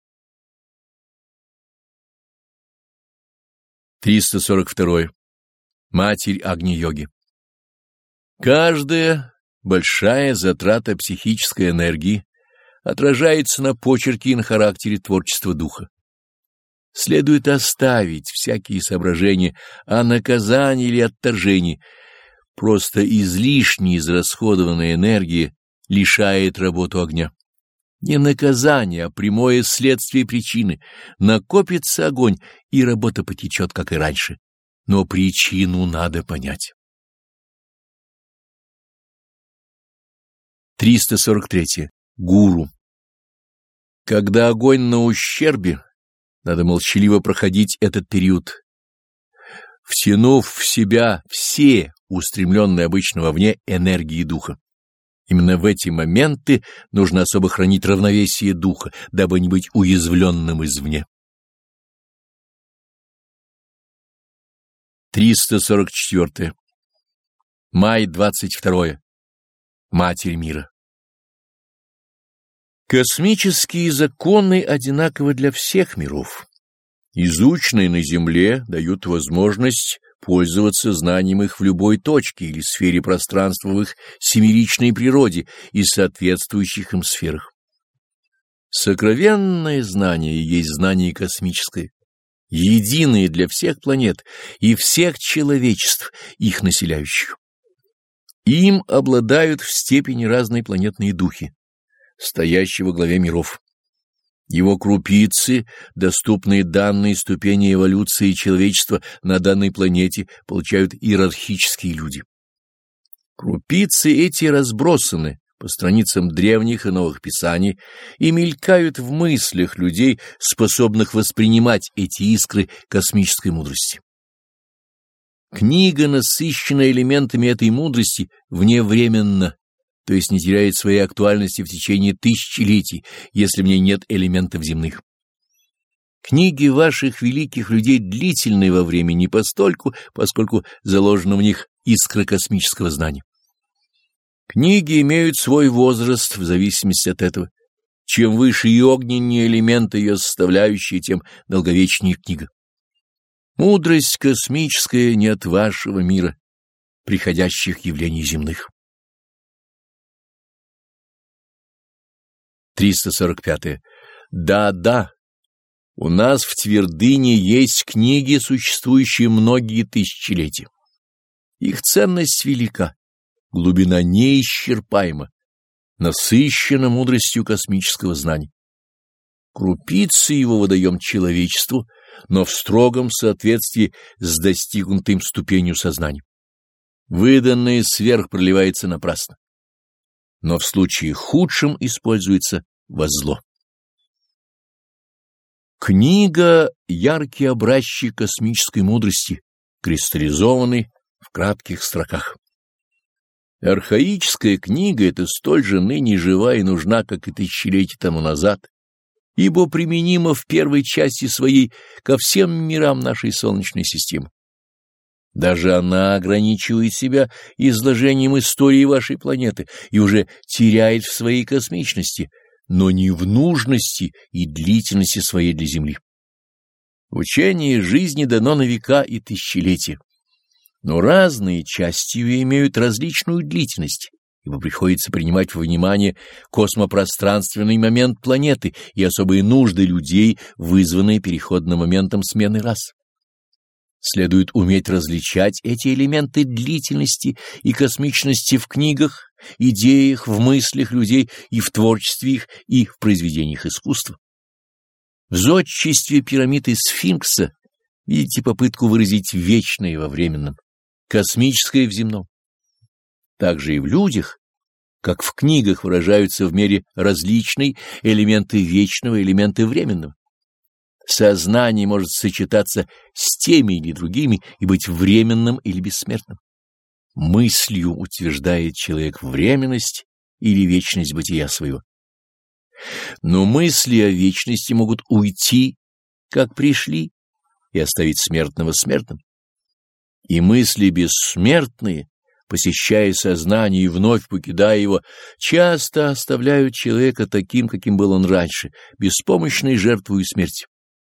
триста сорок второе. Матерь Агни-йоги. Каждая большая затрата психической энергии отражается на почерке и на характере творчества духа. Следует оставить всякие соображения о наказании или отторжении. Просто излишне израсходованная энергия лишает работу огня. Не наказание, а прямое следствие причины. Накопится огонь, и работа потечет, как и раньше. Но причину надо понять. триста сорок третье. Гуру. Когда огонь на ущербе, надо молчаливо проходить этот период, втянув в себя все устремленные обычно вовне энергии духа. Именно в эти моменты нужно особо хранить равновесие духа, дабы не быть уязвленным извне. триста сорок четвёртое. Май двадцать второе. Матерь мира. Космические законы одинаковы для всех миров. Изученные на Земле дают возможность пользоваться знанием их в любой точке или сфере пространства в их семеричной природе и соответствующих им сферах. Сокровенное знание есть знание космическое, единое для всех планет и всех человечеств, их населяющих. Им обладают в степени разные планетные духи, стоящие во главе миров. Его крупицы, доступные данной ступени эволюции человечества на данной планете, получают иерархические люди. Крупицы эти разбросаны по страницам древних и новых писаний и мелькают в мыслях людей, способных воспринимать эти искры космической мудрости. Книга, насыщенная элементами этой мудрости, вневременна, то есть не теряет своей актуальности в течение тысячелетий, если в ней нет элементов земных. Книги ваших великих людей длительны во времени постольку, поскольку заложена в них искра космического знания. Книги имеют свой возраст в зависимости от этого. Чем выше и огненнее элементы ее составляющие, тем долговечнее книга. Мудрость космическая не от вашего мира, приходящих явлений земных. триста сорок пятое. Да, да, У нас в твердыне есть книги, существующие многие тысячелетия. Их ценность велика, глубина неисчерпаема, насыщена мудростью космического знания. Крупицы его выдаем человечеству, но в строгом соответствии с достигнутым ступенью сознания. Выданное сверх проливается напрасно, но в случае худшем используется во зло. Книга — яркий образчик космической мудрости, кристаллизованный в кратких строках. Архаическая книга — это столь же ныне жива и нужна, как и тысячелетия тому назад, ибо применима в первой части своей ко всем мирам нашей Солнечной системы. Даже она ограничивает себя изложением истории вашей планеты и уже теряет в своей космичности, но не в нужности и длительности своей для Земли. Учение жизни дано на века и тысячелетия, но разные части ее имеют различную длительность, ибо приходится принимать во внимание космопространственный момент планеты и особые нужды людей, вызванные переходным моментом смены рас. Следует уметь различать эти элементы длительности и космичности в книгах, идеях, в мыслях людей и в творчестве их, и в произведениях искусства. В зодчестве пирамиды Сфинкса видите попытку выразить вечное во временном, космическое в земном. Также и в людях, как в книгах выражаются в мере различной элементы вечного и элементы временного. Сознание может сочетаться с теми или другими и быть временным или бессмертным. Мыслью утверждает человек временность или вечность бытия своего. Но мысли о вечности могут уйти, как пришли, и оставить смертного смертным. И мысли бессмертные, посещая сознание и вновь покидая его, часто оставляют человека таким, каким был он раньше, беспомощной жертвой смерти.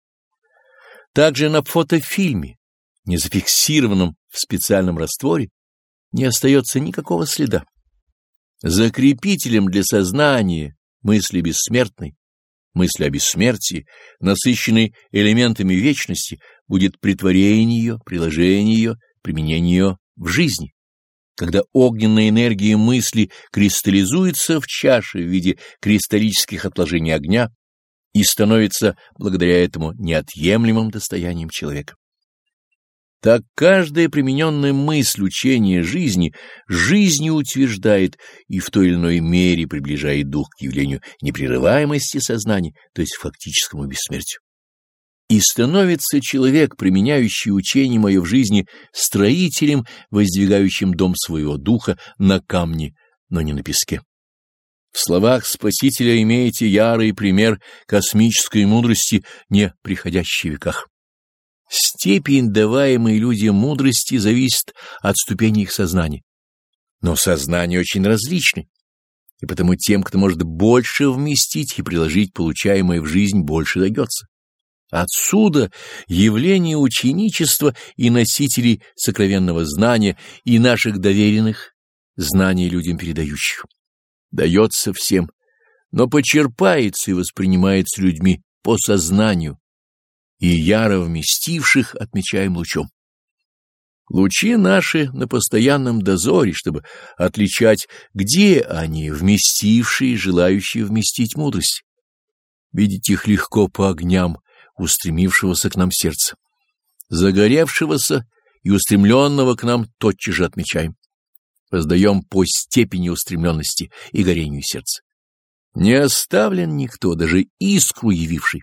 Также на фотофильме, не зафиксированном в специальном растворе, не остается никакого следа. Закрепителем для сознания мысли бессмертной, мысли о бессмертии, насыщенной элементами вечности, будет претворение ее, приложение ее, применение ее в жизни. Когда огненная энергия мысли кристаллизуется в чаше в виде кристаллических отложений огня и становится благодаря этому неотъемлемым достоянием человека. Так каждая примененная мысль учения жизни жизнью утверждает и в той или иной мере приближает дух к явлению непрерываемости сознания, то есть фактическому бессмертию. И становится человек, применяющий учение мое в жизни, строителем, воздвигающим дом своего духа на камне, но не на песке. В словах Спасителя имеете ярый пример космической мудрости, не приходящей в веках. Степень, даваемой людям мудрости, зависит от ступени их сознания. Но сознание очень различны, и потому тем, кто может больше вместить и приложить получаемое в жизнь, больше дается. Отсюда явление ученичества и носителей сокровенного знания и наших доверенных знаний людям передающих. Дается всем, но почерпается и воспринимается людьми по сознанию, и яро вместивших отмечаем лучом. Лучи наши на постоянном дозоре, чтобы отличать, где они, вместившие, желающие вместить мудрость. Видеть их легко по огням устремившегося к нам сердца. Загоревшегося и устремленного к нам тотчас же отмечаем. Воздаем по степени устремленности и горению сердца. Не оставлен никто, даже искру явивший.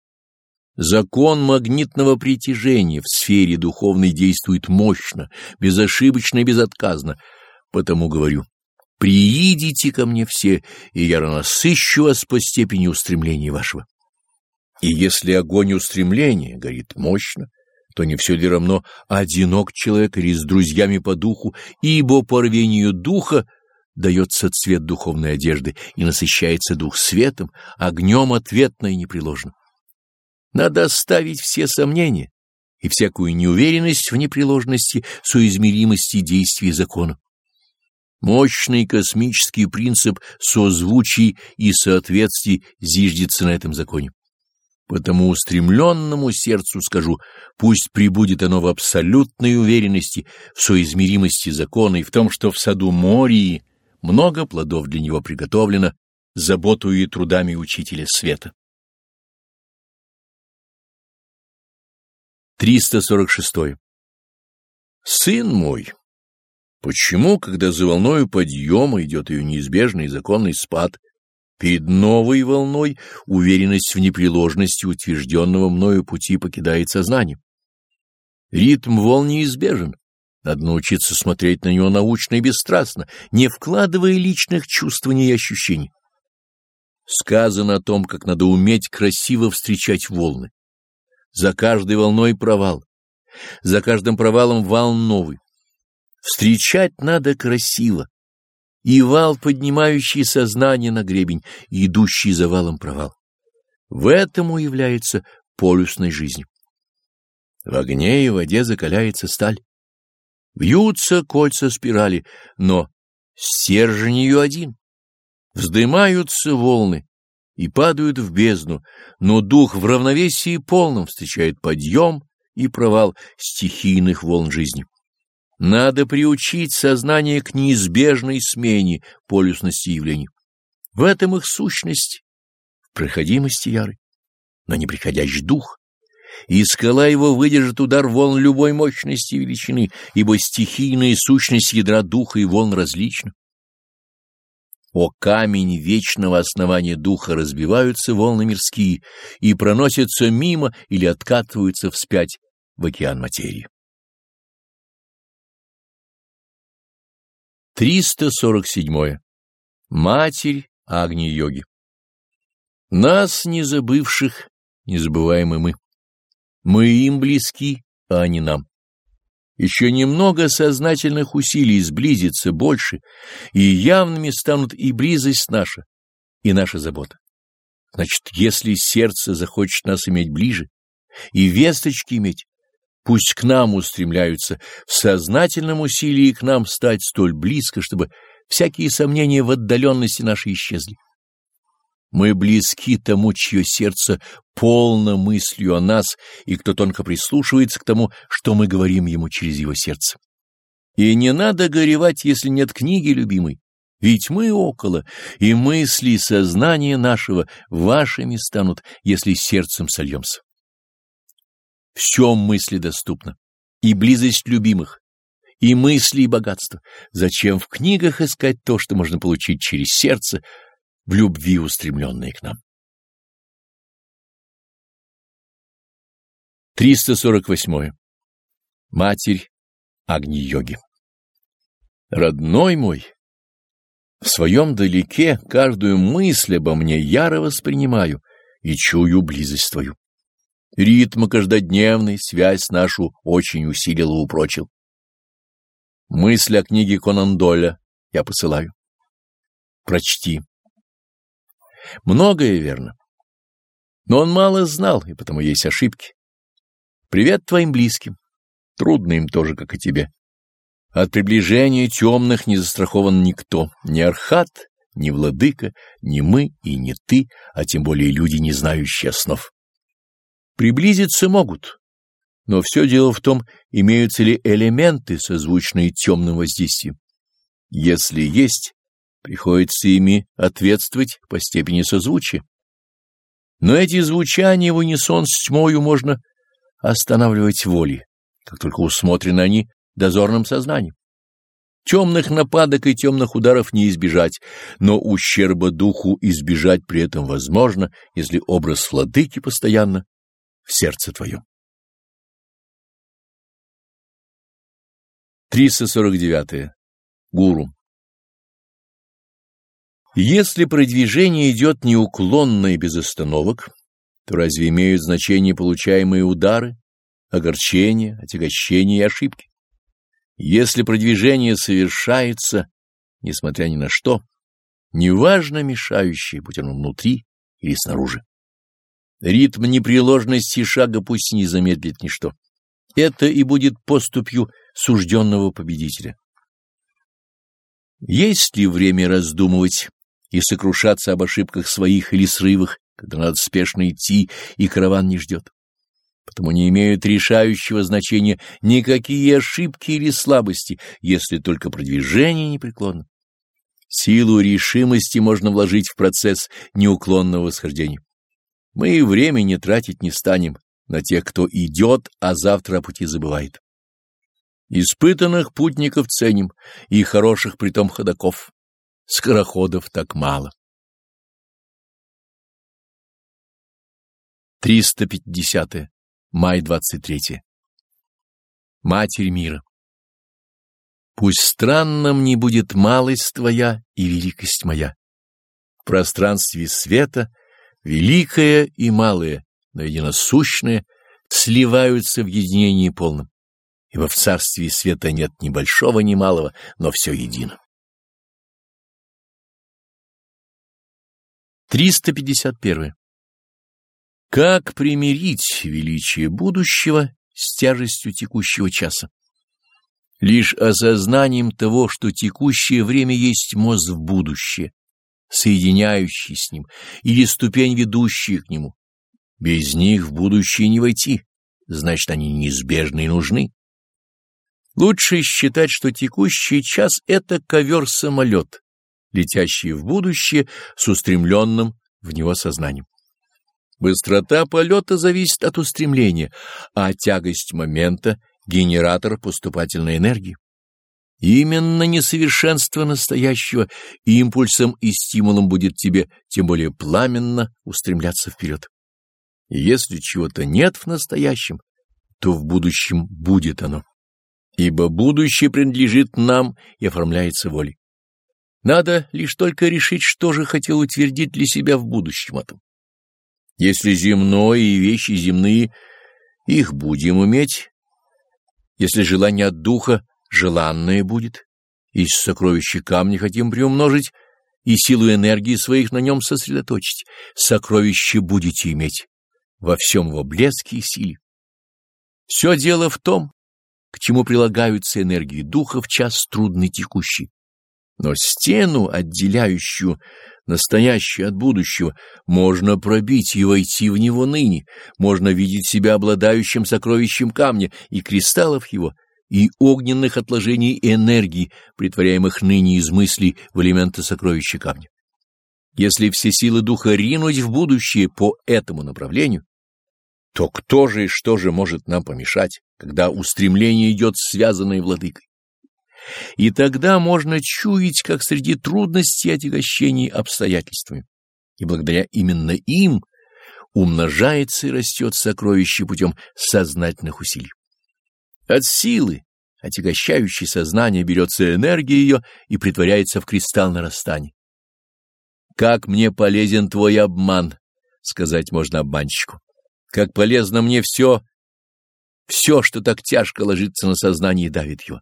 Закон магнитного притяжения в сфере духовной действует мощно, безошибочно и безотказно. Потому говорю, приидите ко мне все, и я насыщу вас по степени устремления вашего. И если огонь устремления горит мощно, то не все ли равно одинок человек или с друзьями по духу, ибо по рвению духа дается цвет духовной одежды и насыщается дух светом, огнем ответно и непреложно. Надо оставить все сомнения и всякую неуверенность в непреложности, соизмеримости действий закона. Мощный космический принцип созвучий и соответствий зиждется на этом законе. Потому устремленному сердцу скажу, пусть пребудет оно в абсолютной уверенности, в соизмеримости закона и в том, что в саду Мории много плодов для него приготовлено заботою и трудами учителя света. триста сорок шесть. Сын мой, почему, когда за волною подъема идет ее неизбежный и законный спад, перед новой волной уверенность в непреложности утвержденного мною пути покидает сознание? Ритм волн неизбежен. Надо научиться смотреть на него научно и бесстрастно, не вкладывая личных чувствований и ощущений. Сказано о том, как надо уметь красиво встречать волны. За каждой волной провал, за каждым провалом вал новый. Встречать надо красиво. И вал, поднимающий сознание на гребень, и идущий за валом провал. В этом уявляется полюсной жизнь. В огне и воде закаляется сталь. Вьются кольца спирали, но стержень ее один. Вздымаются волны и падают в бездну, но дух в равновесии полном встречает подъем и провал стихийных волн жизни. Надо приучить сознание к неизбежной смене полюсности явлений. В этом их сущность, в проходимости ярой, но неприходящий дух, и скала его выдержит удар волн любой мощности и величины, ибо стихийная сущность ядра духа и волн различна. О камень вечного основания духа разбиваются волны мирские и проносятся мимо или откатываются вспять в океан материи. триста сорок семь. Матерь Агни-йоги. Нас, не забывших, не забываемы мы. Мы им близки, а они нам. Еще немного сознательных усилий сблизиться больше, и явными станут и близость наша, и наша забота. Значит, если сердце захочет нас иметь ближе, и весточки иметь, пусть к нам устремляются, в сознательном усилии к нам стать столь близко, чтобы всякие сомнения в отдаленности нашей исчезли. Мы близки тому, чье сердце полно мыслью о нас, и кто тонко прислушивается к тому, что мы говорим ему через его сердце. И не надо горевать, если нет книги любимой, ведь мы около, и мысли и сознание нашего вашими станут, если сердцем сольемся. Все мысли доступно, и близость любимых, и мысли, и богатство. Зачем в книгах искать то, что можно получить через сердце, в любви устремленные к нам? триста сорок восьм. Матерь Агни-йоги. Родной мой, в своем далеке каждую мысль обо мне яро воспринимаю и чую близость твою. Ритм каждодневный связь нашу очень усилил и упрочил. Мысль о книге Конан Дойля я посылаю. Прочти. Многое верно. Но он мало знал, и потому есть ошибки. Привет твоим близким. Трудно им тоже, как и тебе. От приближения темных не застрахован никто. Ни архат, ни владыка, ни мы и ни ты, а тем более люди, не знающие основ. Приблизиться могут, но все дело в том, имеются ли элементы, созвучные темным воздействием. Если есть, приходится ими ответствовать по степени созвучия. Но эти звучания в унисон с тьмою можно останавливать волей, как только усмотрены они дозорным сознанием. Темных нападок и темных ударов не избежать, но ущерба духу избежать при этом возможно, если образ владыки постоянно в сердце твоем. триста сорок девять. Гуру. Если продвижение идет неуклонно и без остановок, то разве имеют значение получаемые удары, огорчения, отягощения и ошибки? Если продвижение совершается, несмотря ни на что, неважно мешающее, будь оно внутри или снаружи, ритм непреложности шага пусть не замедлит ничто. Это и будет поступью сужденного победителя. Есть ли время раздумывать и сокрушаться об ошибках своих или срывах когда надо спешно идти, и караван не ждет. Потому не имеют решающего значения никакие ошибки или слабости, если только продвижение непреклонно. Силу решимости можно вложить в процесс неуклонного восхождения. Мы и времени тратить не станем на тех, кто идет, а завтра о пути забывает. Испытанных путников ценим, и хороших притом ходоков. Скороходов так мало. триста пятидесятое. Май двадцать третье. Матерь мира. Пусть странным не будет малость твоя и великость моя. В пространстве света великое и малое, но единосущное, сливаются в единении полном, ибо в царстве света нет ни большого, ни малого, но все едино. триста пятьдесят первое. Как примирить величие будущего с тяжестью текущего часа? Лишь осознанием того, что текущее время есть мост в будущее, соединяющий с ним, или ступень, ведущая к нему. Без них в будущее не войти, значит, они неизбежны и нужны. Лучше считать, что текущий час — это ковер-самолет, летящий в будущее с устремленным в него сознанием. Быстрота полета зависит от устремления, а тягость момента — генератор поступательной энергии. Именно несовершенство настоящего импульсом и стимулом будет тебе тем более пламенно устремляться вперед. И если чего-то нет в настоящем, то в будущем будет оно. Ибо будущее принадлежит нам и оформляется волей. Надо лишь только решить, что же хотел утвердить для себя в будущем этом. Если земное и вещи земные, их будем иметь. Если желание от духа, желанное будет. Если сокровище камня хотим приумножить и силу энергии своих на нем сосредоточить, сокровище будете иметь во всем его блеске и силе. Все дело в том, к чему прилагаются энергии духа в час трудный текущий. Но стену, отделяющую настоящее от будущего, можно пробить и войти в него ныне, можно видеть себя обладающим сокровищем камня и кристаллов его, и огненных отложений энергии, притворяемых ныне из мыслей в элементы сокровища камня. Если все силы духа ринуть в будущее по этому направлению, то кто же и что же может нам помешать, когда устремление идет связанное владыкой? И тогда можно чуять, как среди трудностей и отягощений обстоятельствами, и благодаря именно им умножается и растет сокровище путем сознательных усилий. От силы, отягощающей сознание, берется энергия ее и притворяется в кристалл нарастания. «Как мне полезен твой обман», — сказать можно обманщику. «Как полезно мне все, все, что так тяжко ложится на сознание и давит его».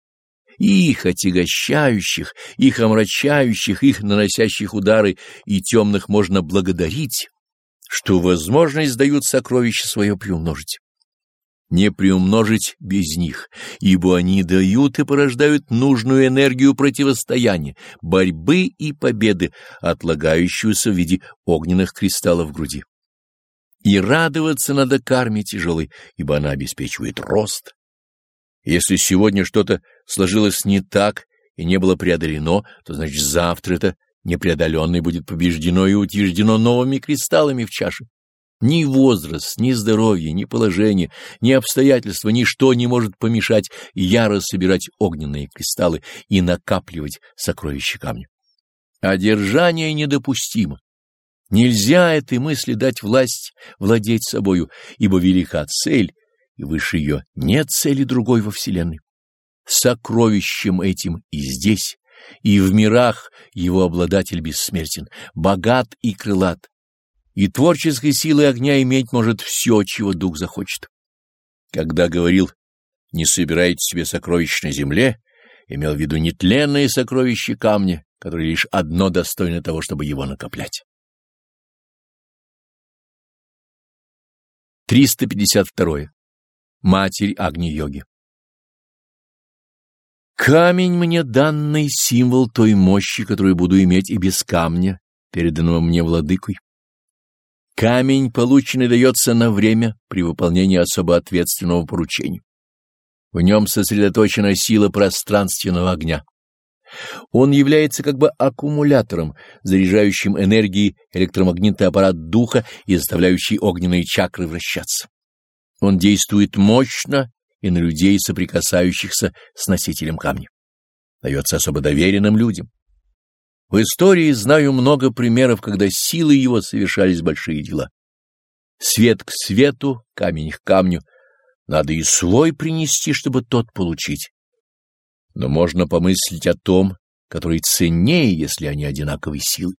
Их отягощающих, их омрачающих, их наносящих удары и темных можно благодарить, что возможность дают сокровище свое приумножить. Не приумножить без них, ибо они дают и порождают нужную энергию противостояния, борьбы и победы, отлагающуюся в виде огненных кристаллов в груди. И радоваться надо карме тяжелой, ибо она обеспечивает рост. Если сегодня что-то сложилось не так и не было преодолено, то значит завтра это непреодоленное будет побеждено и утверждено новыми кристаллами в чаше. Ни возраст, ни здоровье, ни положение, ни обстоятельства, ничто не может помешать яро собирать огненные кристаллы и накапливать сокровища камня. Одержание недопустимо. Нельзя этой мысли дать власть владеть собою, ибо велика цель, и выше ее нет цели другой во Вселенной. Сокровищем этим и здесь, и в мирах его обладатель бессмертен, богат и крылат, и творческой силой огня иметь может все, чего дух захочет. Когда говорил «не собирайте себе сокровищ на земле», имел в виду нетленные сокровища камня, которые лишь одно достойно того, чтобы его накоплять. триста пятьдесят второе. Матерь Агни-йоги. Камень мне данный символ той мощи, которую буду иметь и без камня, переданного мне владыкой. Камень, полученный, дается на время при выполнении особо ответственного поручения. В нем сосредоточена сила пространственного огня. Он является как бы аккумулятором, заряжающим энергией электромагнитный аппарат духа и заставляющий огненные чакры вращаться. Он действует мощно и на людей, соприкасающихся с носителем камня. Дается особо доверенным людям. В истории знаю много примеров, когда силой его совершались большие дела. Свет к свету, камень к камню. Надо и свой принести, чтобы тот получить. Но можно помыслить о том, который ценнее, если они одинаковой силы.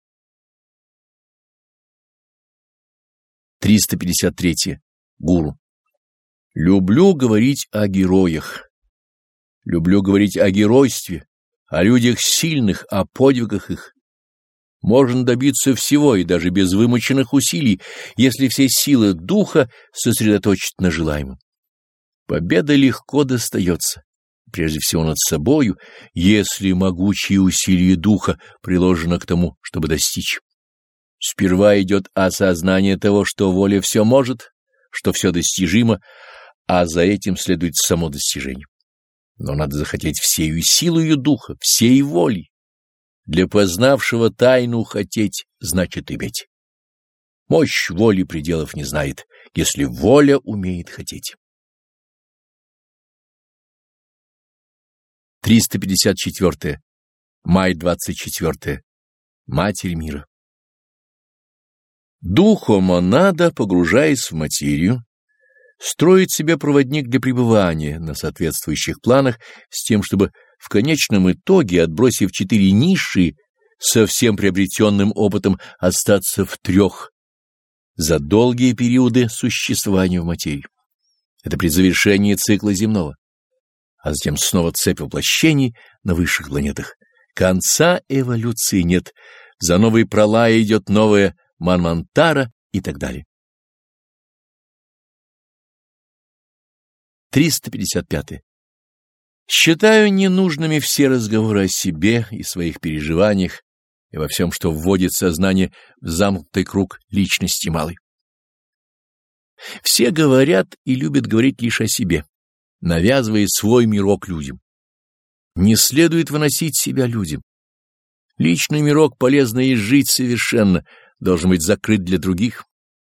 триста пятьдесят три. Гуру. Люблю говорить о героях. Люблю говорить о геройстве, о людях сильных, о подвигах их. Можно добиться всего и даже без вымученных усилий, если все силы духа сосредоточить на желаемом. Победа легко достается, прежде всего над собою, если могучие усилия духа приложено к тому, чтобы достичь. Сперва идет осознание того, что воля все может, что все достижимо, а за этим следует само достижение. Но надо захотеть всею силою духа, всей волей. Для познавшего тайну хотеть значит иметь. Мощь воли пределов не знает, если воля умеет хотеть. триста пятьдесят четыре. Май двадцать четвёртое. Матерь мира. Духомонада, погружаясь в материю, строит себе проводник для пребывания на соответствующих планах с тем, чтобы в конечном итоге, отбросив четыре низшие, со всем приобретенным опытом остаться в трех за долгие периоды существования в материи. Это при завершении цикла земного. А затем снова цепь воплощений на высших планетах. Конца эволюции нет. За новой пролая идет новая Манвантара и так далее. триста пятьдесят пять. Считаю ненужными все разговоры о себе и своих переживаниях и во всем, что вводит сознание в замкнутый круг личности малой. Все говорят и любят говорить лишь о себе, навязывая свой мирок людям. Не следует выносить себя людям. Личный мирок полезно изжить совершенно, должен быть закрыт для других.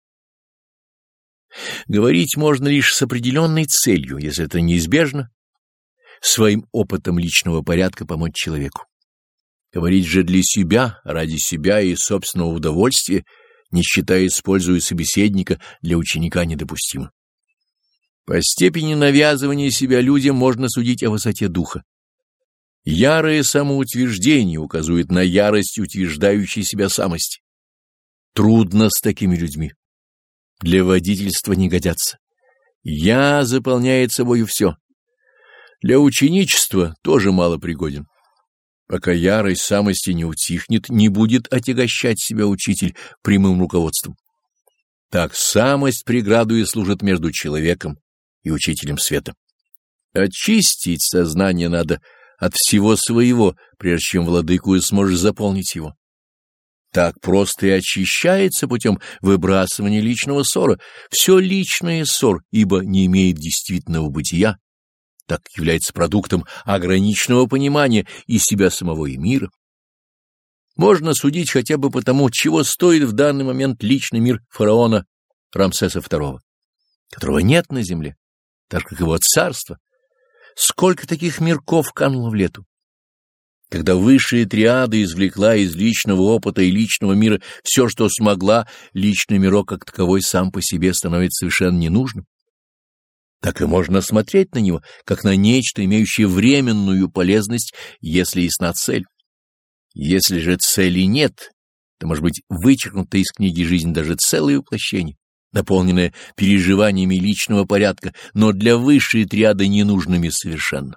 Говорить можно лишь с определенной целью, если это неизбежно, своим опытом личного порядка помочь человеку. Говорить же для себя, ради себя и собственного удовольствия, не считая используя собеседника, для ученика недопустимо. По степени навязывания себя людям можно судить о высоте духа. Ярое самоутверждение указывает на ярость утверждающей себя самости. Трудно с такими людьми. Для водительства не годятся. Я заполняет собою все. Для ученичества тоже мало пригоден. Пока ярость самости не утихнет, не будет отягощать себя учитель прямым руководством. Так самость преградой служит между человеком и учителем света. Очистить сознание надо от всего своего, прежде чем владыку сможешь заполнить его. Так просто и очищается путем выбрасывания личного ссора. Все личное ссор, ибо не имеет действительного бытия, так является продуктом ограниченного понимания и себя самого, и мира. Можно судить хотя бы потому, чего стоит в данный момент личный мир фараона Рамсеса второго, которого нет на земле, так как его царство. Сколько таких мирков кануло в лету? Когда высшая триада извлекла из личного опыта и личного мира все, что смогла, личный мирок как таковой сам по себе становится совершенно ненужным. Так и можно смотреть на него, как на нечто, имеющее временную полезность, если ясна цель. Если же цели нет, то может быть вычеркнута из книги «Жизнь» даже целое воплощение, наполненное переживаниями личного порядка, но для высшей триады ненужными совершенно.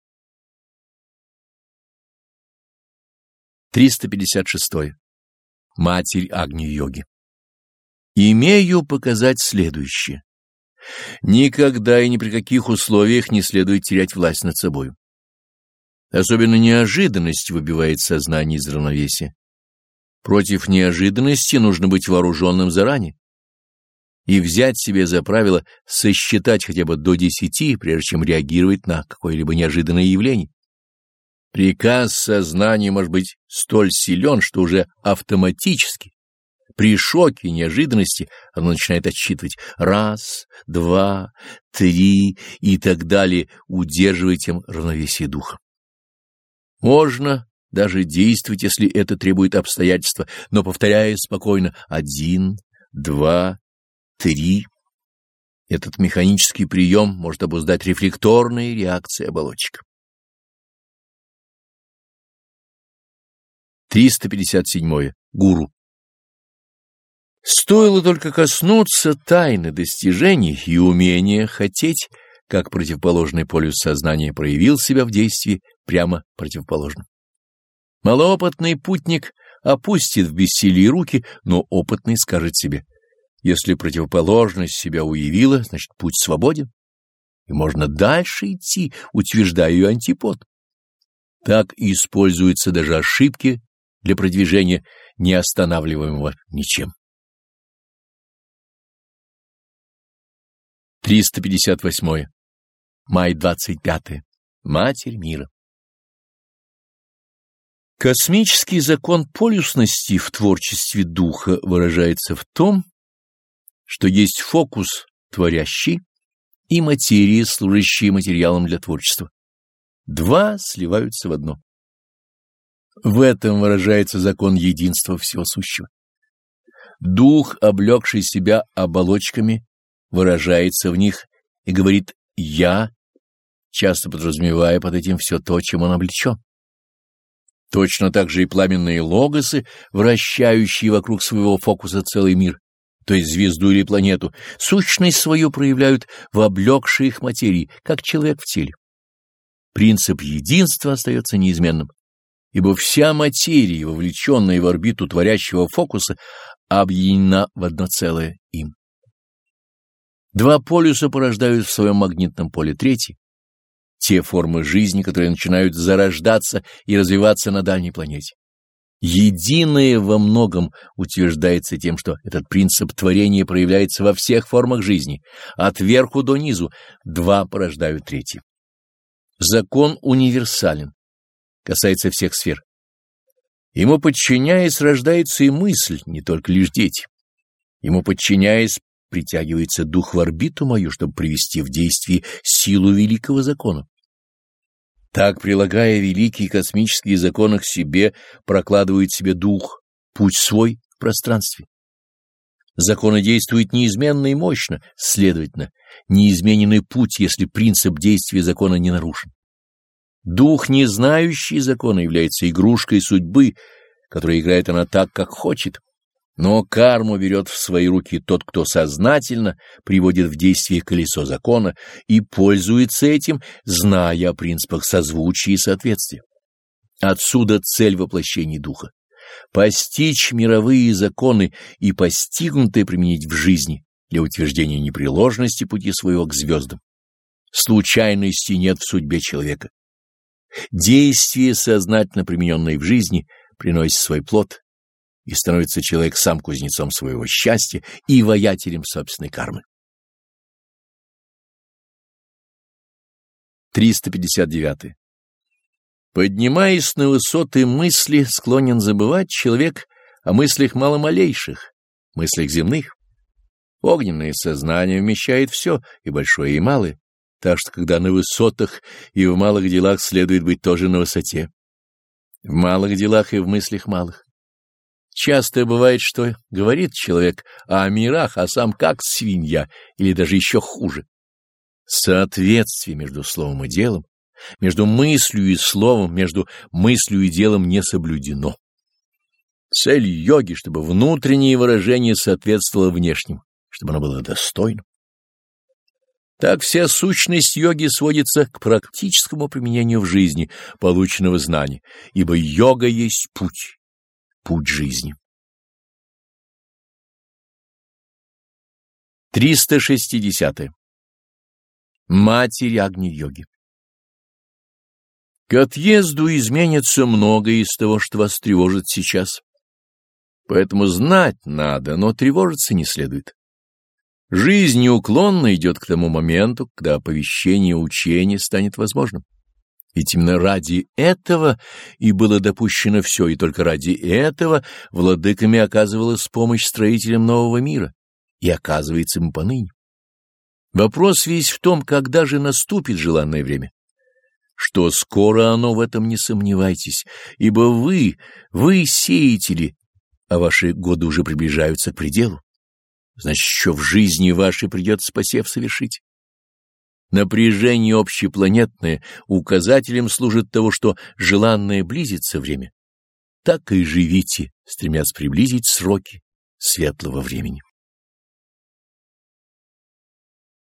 триста пятьдесят шесть. Матерь Агни-йоги. Имею показать следующее. Никогда и ни при каких условиях не следует терять власть над собой. Особенно неожиданность выбивает сознание из равновесия. Против неожиданности нужно быть вооруженным заранее и взять себе за правило сосчитать хотя бы до десяти, прежде чем реагировать на какое-либо неожиданное явление. Приказ сознания может быть столь силен, что уже автоматически, при шоке неожиданности, оно начинает отсчитывать раз, два, три и так далее, удерживая тем равновесие духа. Можно даже действовать, если это требует обстоятельства, но повторяя спокойно один, два, три. Этот механический прием может обуздать рефлекторные реакции оболочек. триста пятьдесят седьмое. Гуру. Стоило только коснуться тайны достижений и умения хотеть, как противоположный полюс сознания проявил себя в действии прямо противоположном. Малоопытный путник опустит в бессилии руки, но опытный скажет себе: если противоположность себя уявила, значит путь свободен, и можно дальше идти, утверждая ее антипод. Так используются даже ошибки для продвижения, не останавливаемого ничем. триста пятьдесят восьмое. Май двадцать пятое. Матерь мира. Космический закон полюсности в творчестве духа выражается в том, что есть фокус творящий и материя, служащие материалом для творчества. Два сливаются в одно. В этом выражается закон единства всего сущего. Дух, облегший себя оболочками, выражается в них и говорит «я», часто подразумевая под этим все то, чем он облечен. Точно так же и пламенные логосы, вращающие вокруг своего фокуса целый мир, то есть звезду или планету, сущность свою проявляют в облегшей их материи, как человек в теле. Принцип единства остается неизменным, ибо вся материя, вовлеченная в орбиту творящего фокуса, объединена в одно целое им. Два полюса порождают в своем магнитном поле третий, те формы жизни, которые начинают зарождаться и развиваться на дальней планете. Единое во многом утверждается тем, что этот принцип творения проявляется во всех формах жизни, от верху до низу, два порождают третий. Закон универсален, касается всех сфер. Ему подчиняясь, рождается и мысль, не только лишь дети. Ему подчиняясь, притягивается дух в орбиту мою, чтобы привести в действие силу великого закона. Так, прилагая великие космические законы к себе, прокладывает себе дух путь свой в пространстве. Законы действуют неизменно и мощно, следовательно, неизмененный путь, если принцип действия закона не нарушен. Дух, не знающий закона, является игрушкой судьбы, которой играет она так, как хочет. Но карму берет в свои руки тот, кто сознательно приводит в действие колесо закона и пользуется этим, зная о принципах созвучия и соответствия. Отсюда цель воплощения духа — постичь мировые законы и постигнутые применить в жизни для утверждения непреложности пути своего к звездам. Случайности нет в судьбе человека. Действие, сознательно примененное в жизни, приносит свой плод, и становится человек сам кузнецом своего счастья и воятелем собственной кармы. триста пятьдесят девятое. Поднимаясь на высоты мысли, склонен забывать человек о мыслях маломалейших, мыслях земных. Огненное сознание вмещает все, и большое, и малое, так что когда на высотах и в малых делах следует быть тоже на высоте. В малых делах и в мыслях малых. Часто бывает, что говорит человек о мирах, а сам как свинья, или даже еще хуже. Соответствие между словом и делом, между мыслью и словом, между мыслью и делом не соблюдено. Цель йоги, чтобы внутреннее выражение соответствовало внешнему, чтобы оно было достойным. Так вся сущность йоги сводится к практическому применению в жизни полученного знания, ибо йога есть путь. Путь жизни. триста шестидесятое. Матерь Агни-йоги. К отъезду изменится многое из того, что вас тревожит сейчас. Поэтому знать надо, но тревожиться не следует. Жизнь неуклонно идет к тому моменту, когда оповещение учения станет возможным. Ведь именно ради этого и было допущено все, и только ради этого владыками оказывалась помощь строителям нового мира, и оказывается им поныне. Вопрос весь в том, когда же наступит желанное время. Что скоро оно, в этом не сомневайтесь, ибо вы, вы сеятели, а ваши годы уже приближаются к пределу. Значит, еще в жизни вашей придется посев совершить. Напряжение общепланетное указателем служит того, что желанное близится время. Так и живите, стремясь приблизить сроки светлого времени.